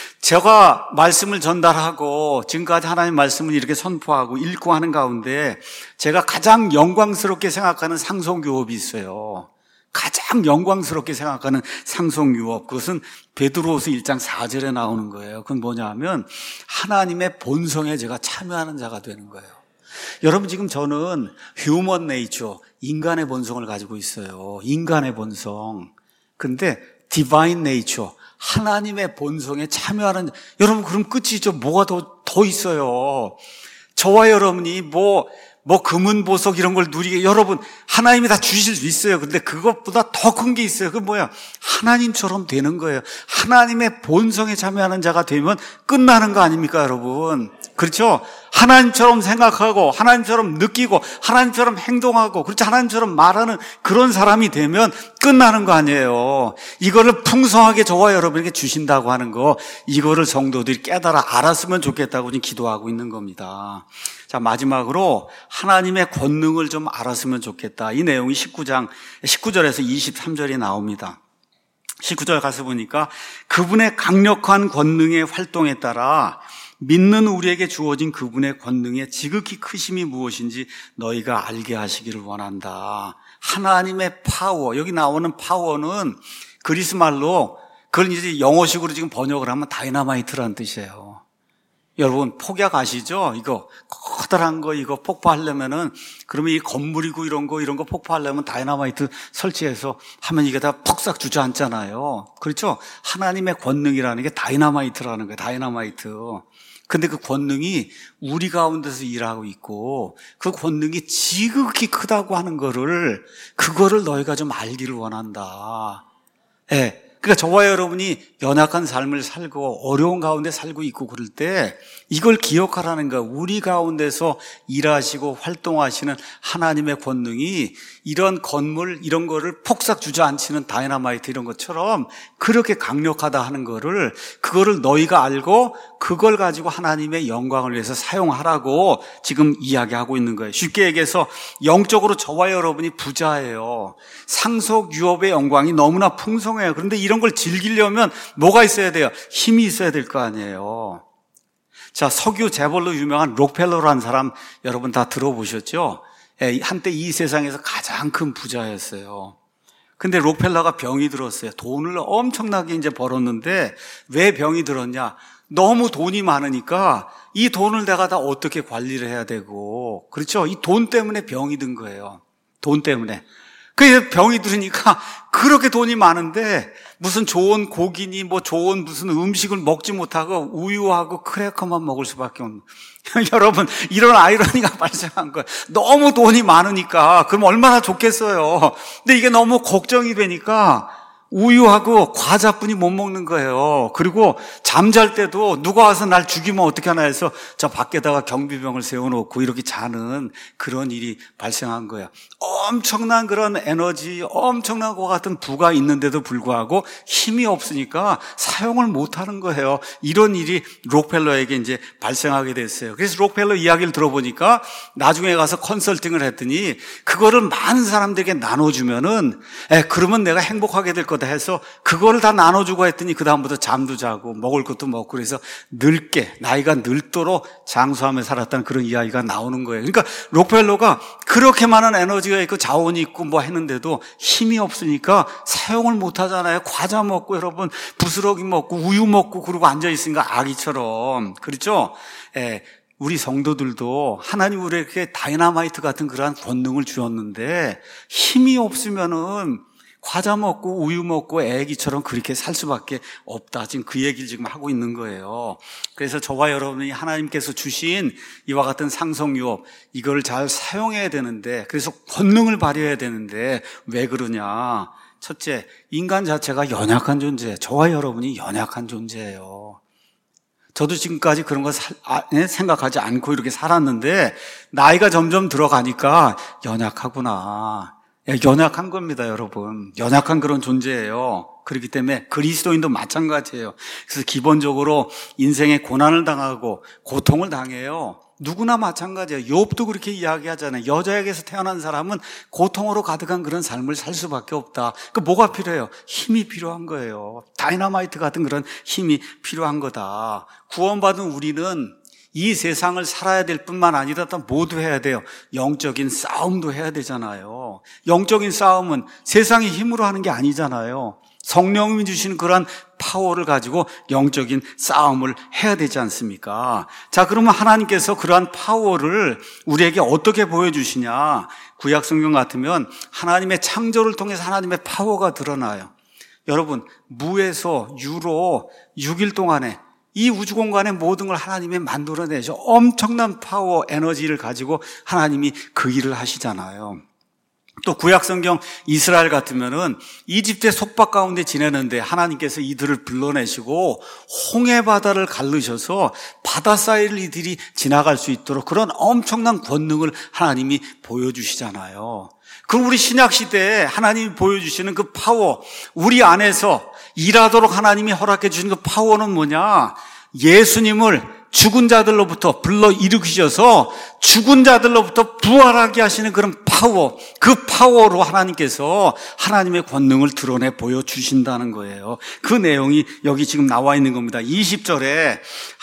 A: 제가 말씀을 전달하고 지금까지 하나님 말씀을 이렇게 선포하고 읽고 하는 가운데 제가 가장 영광스럽게 생각하는 상속 유업이 있어요. 가장 영광스럽게 생각하는 상속 유업, 그것은 베드로후서 일 장 사 절에 나오는 거예요. 그건 뭐냐 하면 하나님의 본성에 제가 참여하는 자가 되는 거예요. 여러분, 지금 저는 휴먼 네이처, 인간의 본성을 가지고 있어요. 인간의 본성. 근데 디바인 네이처, 하나님의 본성에 참여하는, 여러분, 그럼 끝이죠. 뭐가 더, 더 있어요. 저와 여러분이 뭐, 뭐 금은 보석 이런 걸 누리게, 여러분, 하나님이 다 주실 수 있어요. 근데 그것보다 더 큰 게 있어요. 그게 뭐야? 하나님처럼 되는 거예요. 하나님의 본성에 참여하는 자가 되면 끝나는 거 아닙니까, 여러분? 그렇죠? 하나님처럼 생각하고 하나님처럼 느끼고 하나님처럼 행동하고, 그렇죠? 하나님처럼 말하는 그런 사람이 되면 끝나는 거 아니에요. 이거를 풍성하게 저와 여러분에게 주신다고 하는 거, 이거를 성도들이 깨달아 알았으면 좋겠다고 지금 기도하고 있는 겁니다. 자, 마지막으로 하나님의 권능을 좀 알았으면 좋겠다. 이 내용이 십구 장 십구 절에서 이십삼 절이 나옵니다. 십구 절 가서 보니까 그분의 강력한 권능의 활동에 따라 믿는 우리에게 주어진 그분의 권능의 지극히 크심이 무엇인지 너희가 알게 하시기를 원한다. 하나님의 파워, 여기 나오는 파워는 그리스 말로, 그걸 이제 영어식으로 지금 번역을 하면 다이너마이트라는 뜻이에요. 여러분, 폭약 아시죠? 이거 커다란 거 이거 폭파하려면은, 그러면 이 건물이고 이런 거 이런 거 폭파하려면 다이너마이트 설치해서 하면 이게 다 퍽싹 주저앉잖아요. 그렇죠? 하나님의 권능이라는 게 다이너마이트라는 거예요. 다이너마이트. 근데 그 권능이 우리 가운데서 일하고 있고 그 권능이 지극히 크다고 하는 거를, 그거를 너희가 좀 알기를 원한다. 예. 그러니까 저와 여러분이 연약한 삶을 살고 어려운 가운데 살고 있고 그럴 때 이걸 기억하라는 거야. 우리 가운데서 일하시고 활동하시는 하나님의 권능이 이런 건물 이런 거를 폭삭 주저앉히는 다이너마이트 이런 것처럼 그렇게 강력하다 하는 거를, 그거를 너희가 알고 그걸 가지고 하나님의 영광을 위해서 사용하라고 지금 이야기하고 있는 거예요. 쉽게 얘기해서 영적으로 저와 여러분이 부자예요. 상속 유업의 영광이 너무나 풍성해요. 그런데 이런 걸 즐기려면 뭐가 있어야 돼요? 힘이 있어야 될 거 아니에요. 자, 석유 재벌로 유명한 록펠러라는 사람 여러분 다 들어보셨죠? 한때 이 세상에서 가장 큰 부자였어요. 근데 록펠러가 병이 들었어요. 돈을 엄청나게 이제 벌었는데 왜 병이 들었냐? 너무 돈이 많으니까 이 돈을 내가 다 어떻게 관리를 해야 되고, 그렇죠? 이 돈 때문에 병이 든 거예요. 돈 때문에. 그 병이 들으니까 그렇게 돈이 많은데 무슨 좋은 고기니 뭐 좋은 무슨 음식을 먹지 못하고 우유하고 크래커만 먹을 수밖에 없는. 여러분, 이런 아이러니가 발생한 거예요. 너무 돈이 많으니까 그럼 얼마나 좋겠어요. 근데 이게 너무 걱정이 되니까 우유하고 과자뿐이 못 먹는 거예요. 그리고 잠잘 때도 누가 와서 날 죽이면 어떻게 하나 해서 저 밖에다가 경비병을 세워놓고 이렇게 자는 그런 일이 발생한 거예요. 엄청난 그런 에너지, 엄청난 것 같은 부가 있는데도 불구하고 힘이 없으니까 사용을 못하는 거예요. 이런 일이 록펠러에게 이제 발생하게 됐어요. 그래서 록펠러 이야기를 들어보니까 나중에 가서 컨설팅을 했더니 그거를 많은 사람들에게 나눠주면은 에, 그러면 내가 행복하게 될 거다 해서 그거를 다 나눠주고 했더니 그 다음부터 잠도 자고 먹을 것도 먹고 그래서 늙게, 나이가 늙도록 장수하며 살았다는 그런 이야기가 나오는 거예요. 그러니까 록펠러가 그렇게 많은 에너지가 있고 자원이 있고 뭐 했는데도 힘이 없으니까 사용을 못 하잖아요. 과자 먹고 여러분 부스러기 먹고 우유 먹고 그러고 앉아있으니까 아기처럼. 그렇죠? 예. 우리 성도들도 하나님 우리에게 다이너마이트 같은 그러한 권능을 주었는데 힘이 없으면은 과자 먹고 우유 먹고 애기처럼 그렇게 살 수밖에 없다. 지금 그 얘기를 지금 하고 있는 거예요. 그래서 저와 여러분이 하나님께서 주신 이와 같은 상속유업, 이걸 잘 사용해야 되는데, 그래서 권능을 발휘해야 되는데 왜 그러냐? 첫째, 인간 자체가 연약한 존재예요. 저와 여러분이 연약한 존재예요. 저도 지금까지 그런 거 살, 아, 생각하지 않고 이렇게 살았는데 나이가 점점 들어가니까 연약하구나. 연약한 겁니다, 여러분. 연약한 그런 존재예요. 그렇기 때문에 그리스도인도 마찬가지예요. 그래서 기본적으로 인생에 고난을 당하고 고통을 당해요. 누구나 마찬가지예요. 욥도 그렇게 이야기하잖아요. 여자에게서 태어난 사람은 고통으로 가득한 그런 삶을 살 수밖에 없다. 그 뭐가 필요해요? 힘이 필요한 거예요. 다이너마이트 같은 그런 힘이 필요한 거다. 구원받은 우리는 이 세상을 살아야 될 뿐만 아니라 또 모두 해야 돼요. 영적인 싸움도 해야 되잖아요. 영적인 싸움은 세상의 힘으로 하는 게 아니잖아요. 성령님이 주시는 그러한 파워를 가지고 영적인 싸움을 해야 되지 않습니까? 자, 그러면 하나님께서 그러한 파워를 우리에게 어떻게 보여주시냐? 구약 성경 같으면 하나님의 창조를 통해서 하나님의 파워가 드러나요. 여러분, 무에서 유로 육 일 동안에 이 우주 공간의 모든 걸 하나님이 만들어내죠. 엄청난 파워, 에너지를 가지고 하나님이 그 일을 하시잖아요. 또 구약 성경 이스라엘 같으면은 이집트의 속박 가운데 지내는데 하나님께서 이들을 불러내시고 홍해 바다를 갈르셔서 바다 사이를 이들이 지나갈 수 있도록 그런 엄청난 권능을 하나님이 보여주시잖아요. 그럼 우리 신약 시대에 하나님이 보여주시는 그 파워, 우리 안에서 일하도록 하나님이 허락해 주신 그 파워는 뭐냐? 예수님을 죽은 자들로부터 불러 일으키셔서 죽은 자들로부터 부활하게 하시는 그런 파워, 그 파워로 하나님께서 하나님의 권능을 드러내 보여주신다는 거예요. 그 내용이 여기 지금 나와 있는 겁니다. 이십 절에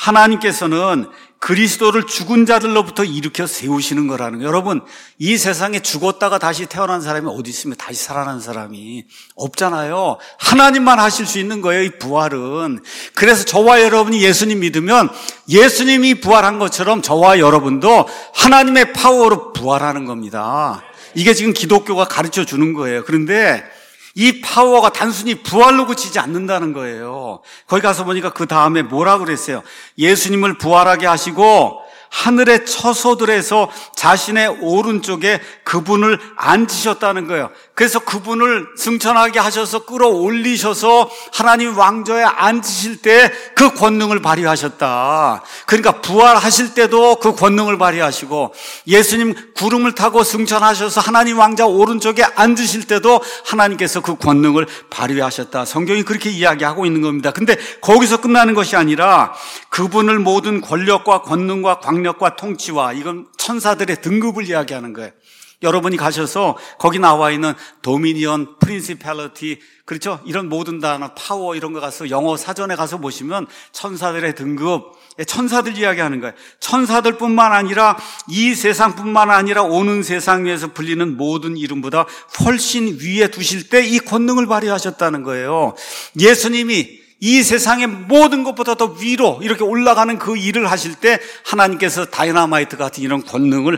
A: 하나님께서는 그리스도를 죽은 자들로부터 일으켜 세우시는 거라는 거예요. 여러분, 이 세상에 죽었다가 다시 태어난 사람이 어디 있으면 다시 살아난 사람이 없잖아요. 하나님만 하실 수 있는 거예요, 이 부활은. 그래서 저와 여러분이 예수님 믿으면 예수님이 부활한 것처럼 저와 여러분도 하나님의 파워로 부활하는 겁니다. 이게 지금 기독교가 가르쳐 주는 거예요. 그런데 이 파워가 단순히 부활로 그치지 않는다는 거예요. 거기 가서 보니까 그 다음에 뭐라 그랬어요? 예수님을 부활하게 하시고 하늘의 처소들에서 자신의 오른쪽에 그분을 앉히셨다는 거예요. 그래서 그분을 승천하게 하셔서 끌어올리셔서 하나님 왕좌에 앉으실 때 그 권능을 발휘하셨다. 그러니까 부활하실 때도 그 권능을 발휘하시고, 예수님 구름을 타고 승천하셔서 하나님 왕좌 오른쪽에 앉으실 때도 하나님께서 그 권능을 발휘하셨다. 성경이 그렇게 이야기하고 있는 겁니다. 근데 거기서 끝나는 것이 아니라 그분을 모든 권력과 권능과 광력과 통치와, 이건 천사들의 등급을 이야기하는 거예요. 여러분이 가셔서 거기 나와 있는 도미니언, 프린시팔리티, 그렇죠? 이런 모든 단어, 파워 이런 거 가서 영어 사전에 가서 보시면 천사들의 등급, 천사들 이야기하는 거예요. 천사들뿐만 아니라 이 세상뿐만 아니라 오는 세상 위에서 불리는 모든 이름보다 훨씬 위에 두실 때 이 권능을 발휘하셨다는 거예요. 예수님이 이 세상의 모든 것보다 더 위로 이렇게 올라가는 그 일을 하실 때 하나님께서 다이너마이트 같은 이런 권능을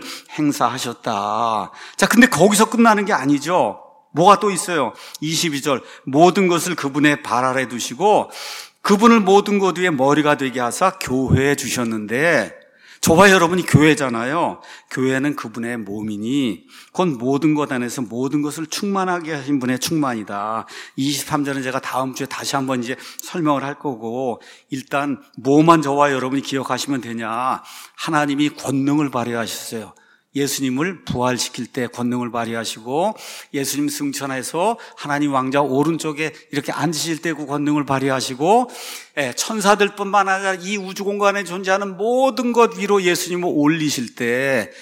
A: 행사하셨다. 자, 근데 거기서 끝나는 게 아니죠. 뭐가 또 있어요? 이십이 절, 모든 것을 그분의 발 아래 두시고 그분을 모든 것 위에 머리가 되게 하사 교회에 주셨는데, 저와 여러분이 교회잖아요. 교회는 그분의 몸이니 곧 모든 것 안에서 모든 것을 충만하게 하신 분의 충만이다. 이십삼 절은 제가 다음 주에 다시 한번 이제 설명을 할 거고, 일단 뭐만 저와 여러분이 기억하시면 되냐. 하나님이 권능을 발휘하셨어요. 예수님을 부활시킬 때 권능을 발휘하시고, 예수님 승천해서 하나님 왕좌 오른쪽에 이렇게 앉으실 때 그 권능을 발휘하시고, 천사들뿐만 아니라 이 우주 공간에 존재하는 모든 것 위로 예수님을 올리실 때,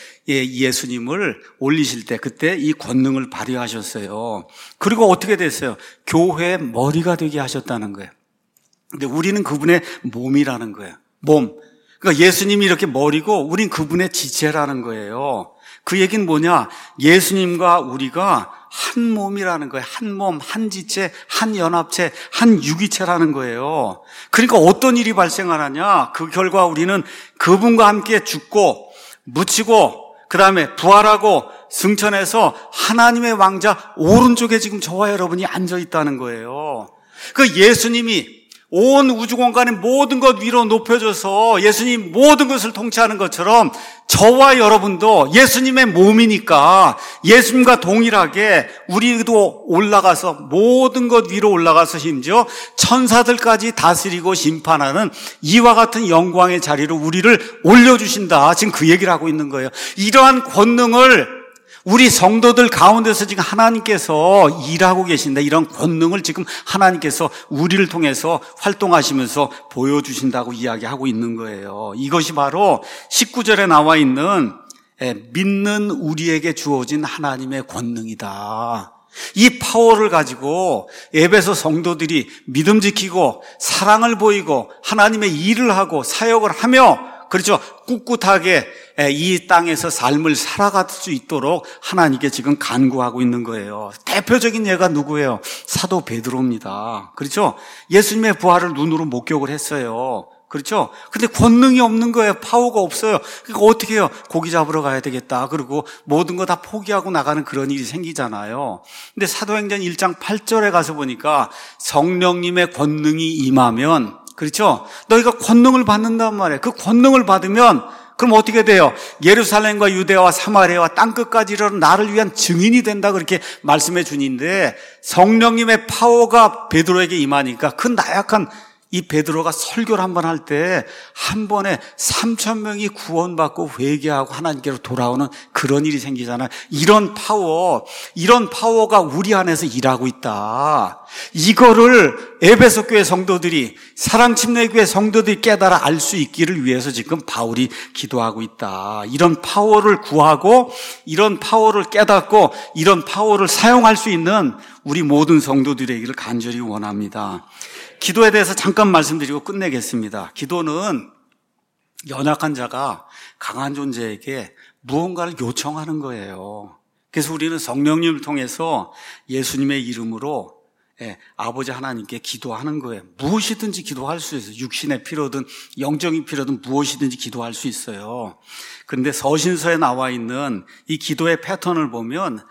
A: 예수님을 올리실 때 그때 이 권능을 발휘하셨어요. 그리고 어떻게 됐어요? 교회의 머리가 되게 하셨다는 거예요. 근데 우리는 그분의 몸이라는 거예요. 몸. 그러니까 예수님이 이렇게 머리고 우린 그분의 지체라는 거예요. 그 얘기는 뭐냐? 예수님과 우리가 한 몸이라는 거예요. 한 몸, 한 지체, 한 연합체, 한 유기체라는 거예요. 그러니까 어떤 일이 발생하느냐? 그 결과 우리는 그분과 함께 죽고 묻히고 그 다음에 부활하고 승천해서 하나님의 왕자 오른쪽에 지금 저와 여러분이 앉아 있다는 거예요. 그 예수님이 온 우주 공간의 모든 것 위로 높여줘서 예수님 모든 것을 통치하는 것처럼 저와 여러분도 예수님의 몸이니까 예수님과 동일하게 우리도 올라가서 모든 것 위로 올라가서 심지어 천사들까지 다스리고 심판하는 이와 같은 영광의 자리로 우리를 올려주신다. 지금 그 얘기를 하고 있는 거예요. 이러한 권능을 우리 성도들 가운데서 지금 하나님께서 일하고 계신다. 이런 권능을 지금 하나님께서 우리를 통해서 활동하시면서 보여주신다고 이야기하고 있는 거예요. 이것이 바로 십구 절에 나와 있는 믿는 우리에게 주어진 하나님의 권능이다. 이 파워를 가지고 에베소 성도들이 믿음 지키고 사랑을 보이고 하나님의 일을 하고 사역을 하며, 그렇죠, 꿋꿋하게 이 땅에서 삶을 살아갈 수 있도록 하나님께 지금 간구하고 있는 거예요. 대표적인 예가 누구예요? 사도 베드로입니다. 그렇죠? 예수님의 부활을 눈으로 목격을 했어요. 그렇죠? 근데 권능이 없는 거예요. 파워가 없어요. 그러니까 어떻게 해요? 고기 잡으러 가야 되겠다. 그리고 모든 거 다 포기하고 나가는 그런 일이 생기잖아요. 근데 사도행전 일 장 팔 절에 가서 보니까 성령님의 권능이 임하면, 그렇죠? 너희가 권능을 받는단 말이에요. 그 권능을 받으면 그럼 어떻게 돼요? 예루살렘과 유대와 사마리아와 땅끝까지 이르는 나를 위한 증인이 된다, 그렇게 말씀해 주는데, 성령님의 파워가 베드로에게 임하니까 그 나약한 이 베드로가 설교를 한 번 할 때 한 번에 삼천 명이 구원받고 회개하고 하나님께로 돌아오는 그런 일이 생기잖아요. 이런 파워, 이런 파워가 우리 안에서 일하고 있다. 이거를 에베소 교회 성도들이, 사랑침례교회 성도들이 깨달아 알 수 있기를 위해서 지금 바울이 기도하고 있다. 이런 파워를 구하고 이런 파워를 깨닫고 이런 파워를 사용할 수 있는 우리 모든 성도들에게를 간절히 원합니다. 기도에 대해서 잠깐 말씀드리고 끝내겠습니다. 기도는 연약한 자가 강한 존재에게 무언가를 요청하는 거예요. 그래서 우리는 성령님을 통해서 예수님의 이름으로 예, 아버지 하나님께 기도하는 거예요. 무엇이든지 기도할 수 있어요. 육신의 필요든 영적인 필요든 무엇이든지 기도할 수 있어요. 그런데 서신서에 나와 있는 이 기도의 패턴을 보면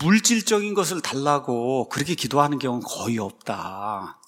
A: 물질적인 것을 달라고 그렇게 기도하는 경우는 거의 없다.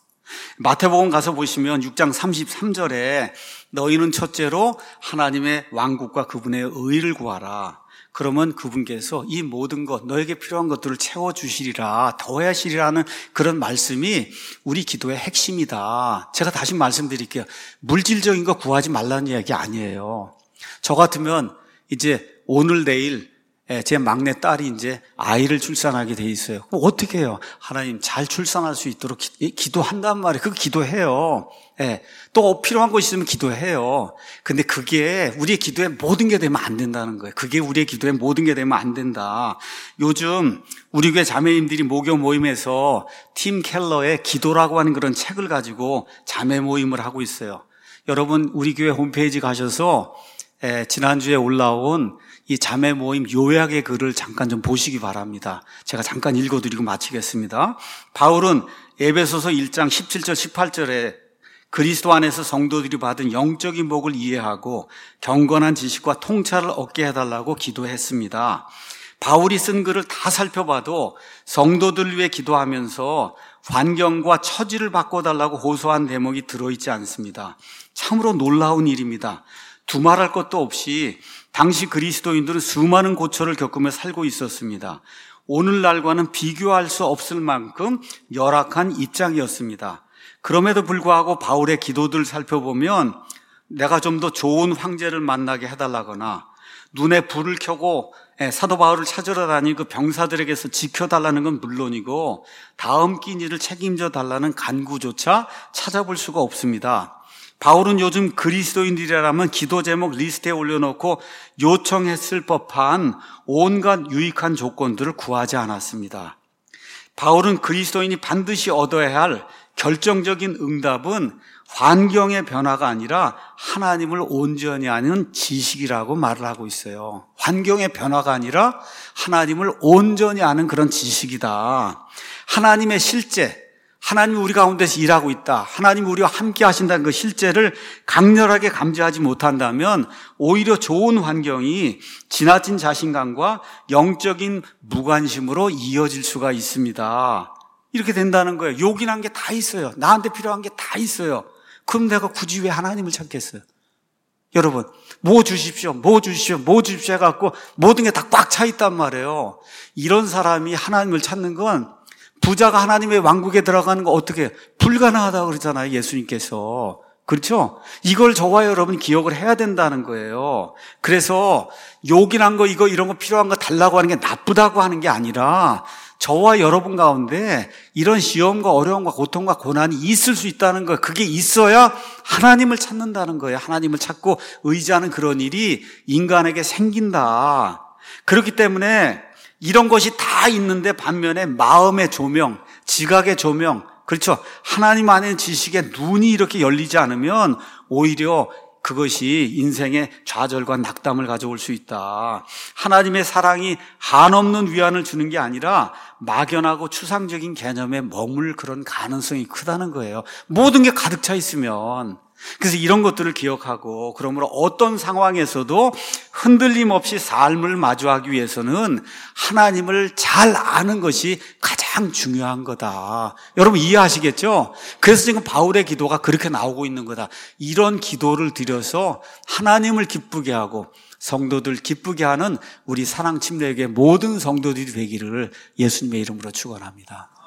A: 마태복음 가서 보시면 육 장 삼십삼 절에 너희는 첫째로 하나님의 왕국과 그분의 의를 구하라. 그러면 그분께서 이 모든 것, 너에게 필요한 것들을 채워주시리라, 더하시리라는 그런 말씀이 우리 기도의 핵심이다. 제가 다시 말씀드릴게요. 물질적인 거 구하지 말라는 이야기 아니에요. 저 같으면 이제 오늘 내일 제 막내 딸이 이제 아이를 출산하게 돼 있어요. 그럼 어떻게 해요? 하나님 잘 출산할 수 있도록 기, 기도한단 말이에요. 그거 기도해요. 예. 또 필요한 거 있으면 기도해요. 근데 그게 우리의 기도에 모든 게 되면 안 된다는 거예요. 그게 우리의 기도에 모든 게 되면 안 된다. 요즘 우리 교회 자매님들이 목요 모임에서 팀 켈러의 기도라고 하는 그런 책을 가지고 자매 모임을 하고 있어요. 여러분 우리 교회 홈페이지 가셔서 예, 지난주에 올라온 이 자매 모임 요약의 글을 잠깐 좀 보시기 바랍니다. 제가 잠깐 읽어드리고 마치겠습니다. 바울은 에베소서 일 장 십칠 절 십팔 절에 그리스도 안에서 성도들이 받은 영적인 복을 이해하고 경건한 지식과 통찰을 얻게 해달라고 기도했습니다. 바울이 쓴 글을 다 살펴봐도 성도들을 위해 기도하면서 환경과 처지를 바꿔달라고 호소한 대목이 들어있지 않습니다. 참으로 놀라운 일입니다. 두말할 것도 없이 당시 그리스도인들은 수많은 고초를 겪으며 살고 있었습니다. 오늘날과는 비교할 수 없을 만큼 열악한 입장이었습니다. 그럼에도 불구하고 바울의 기도들을 살펴보면 내가 좀 더 좋은 황제를 만나게 해달라거나 눈에 불을 켜고 사도 바울을 찾으러 다니는 그 병사들에게서 지켜달라는 건 물론이고 다음 끼 일을 책임져 달라는 간구조차 찾아볼 수가 없습니다. 바울은 요즘 그리스도인들이라면 기도 제목 리스트에 올려놓고 요청했을 법한 온갖 유익한 조건들을 구하지 않았습니다. 바울은 그리스도인이 반드시 얻어야 할 결정적인 응답은 환경의 변화가 아니라 하나님을 온전히 아는 지식이라고 말을 하고 있어요. 환경의 변화가 아니라 하나님을 온전히 아는 그런 지식이다. 하나님의 실제, 하나님이 우리 가운데서 일하고 있다. 하나님이 우리와 함께 하신다는 그 실제를 강렬하게 감지하지 못한다면 오히려 좋은 환경이 지나친 자신감과 영적인 무관심으로 이어질 수가 있습니다. 이렇게 된다는 거예요. 요긴한 게 다 있어요. 나한테 필요한 게 다 있어요. 그럼 내가 굳이 왜 하나님을 찾겠어요? 여러분, 뭐 주십시오, 뭐 주십시오, 뭐 주십시오 해갖고 모든 게 다 꽉 차 있단 말이에요. 이런 사람이 하나님을 찾는 건 부자가 하나님의 왕국에 들어가는 거 어떻게 해요? 불가능하다고 그러잖아요, 예수님께서. 그렇죠? 이걸 저와 여러분 기억을 해야 된다는 거예요. 그래서 요긴한 거 이거 이런 거 필요한 거 달라고 하는 게 나쁘다고 하는 게 아니라 저와 여러분 가운데 이런 시험과 어려움과 고통과 고난이 있을 수 있다는 거예요. 그게 있어야 하나님을 찾는다는 거예요. 하나님을 찾고 의지하는 그런 일이 인간에게 생긴다. 그렇기 때문에 이런 것이 다 있는데 반면에 마음의 조명, 지각의 조명, 그렇죠. 하나님 안에 지식에 눈이 이렇게 열리지 않으면 오히려 그것이 인생의 좌절과 낙담을 가져올 수 있다. 하나님의 사랑이 한없는 위안을 주는 게 아니라 막연하고 추상적인 개념에 머물 그런 가능성이 크다는 거예요. 모든 게 가득 차 있으면. 그래서 이런 것들을 기억하고 그러므로 어떤 상황에서도 흔들림 없이 삶을 마주하기 위해서는 하나님을 잘 아는 것이 가장 중요한 거다. 여러분 이해하시겠죠? 그래서 지금 바울의 기도가 그렇게 나오고 있는 거다. 이런 기도를 드려서 하나님을 기쁘게 하고 성도들 기쁘게 하는 우리 사랑침례교회 모든 성도들이 되기를 예수님의 이름으로 축원합니다.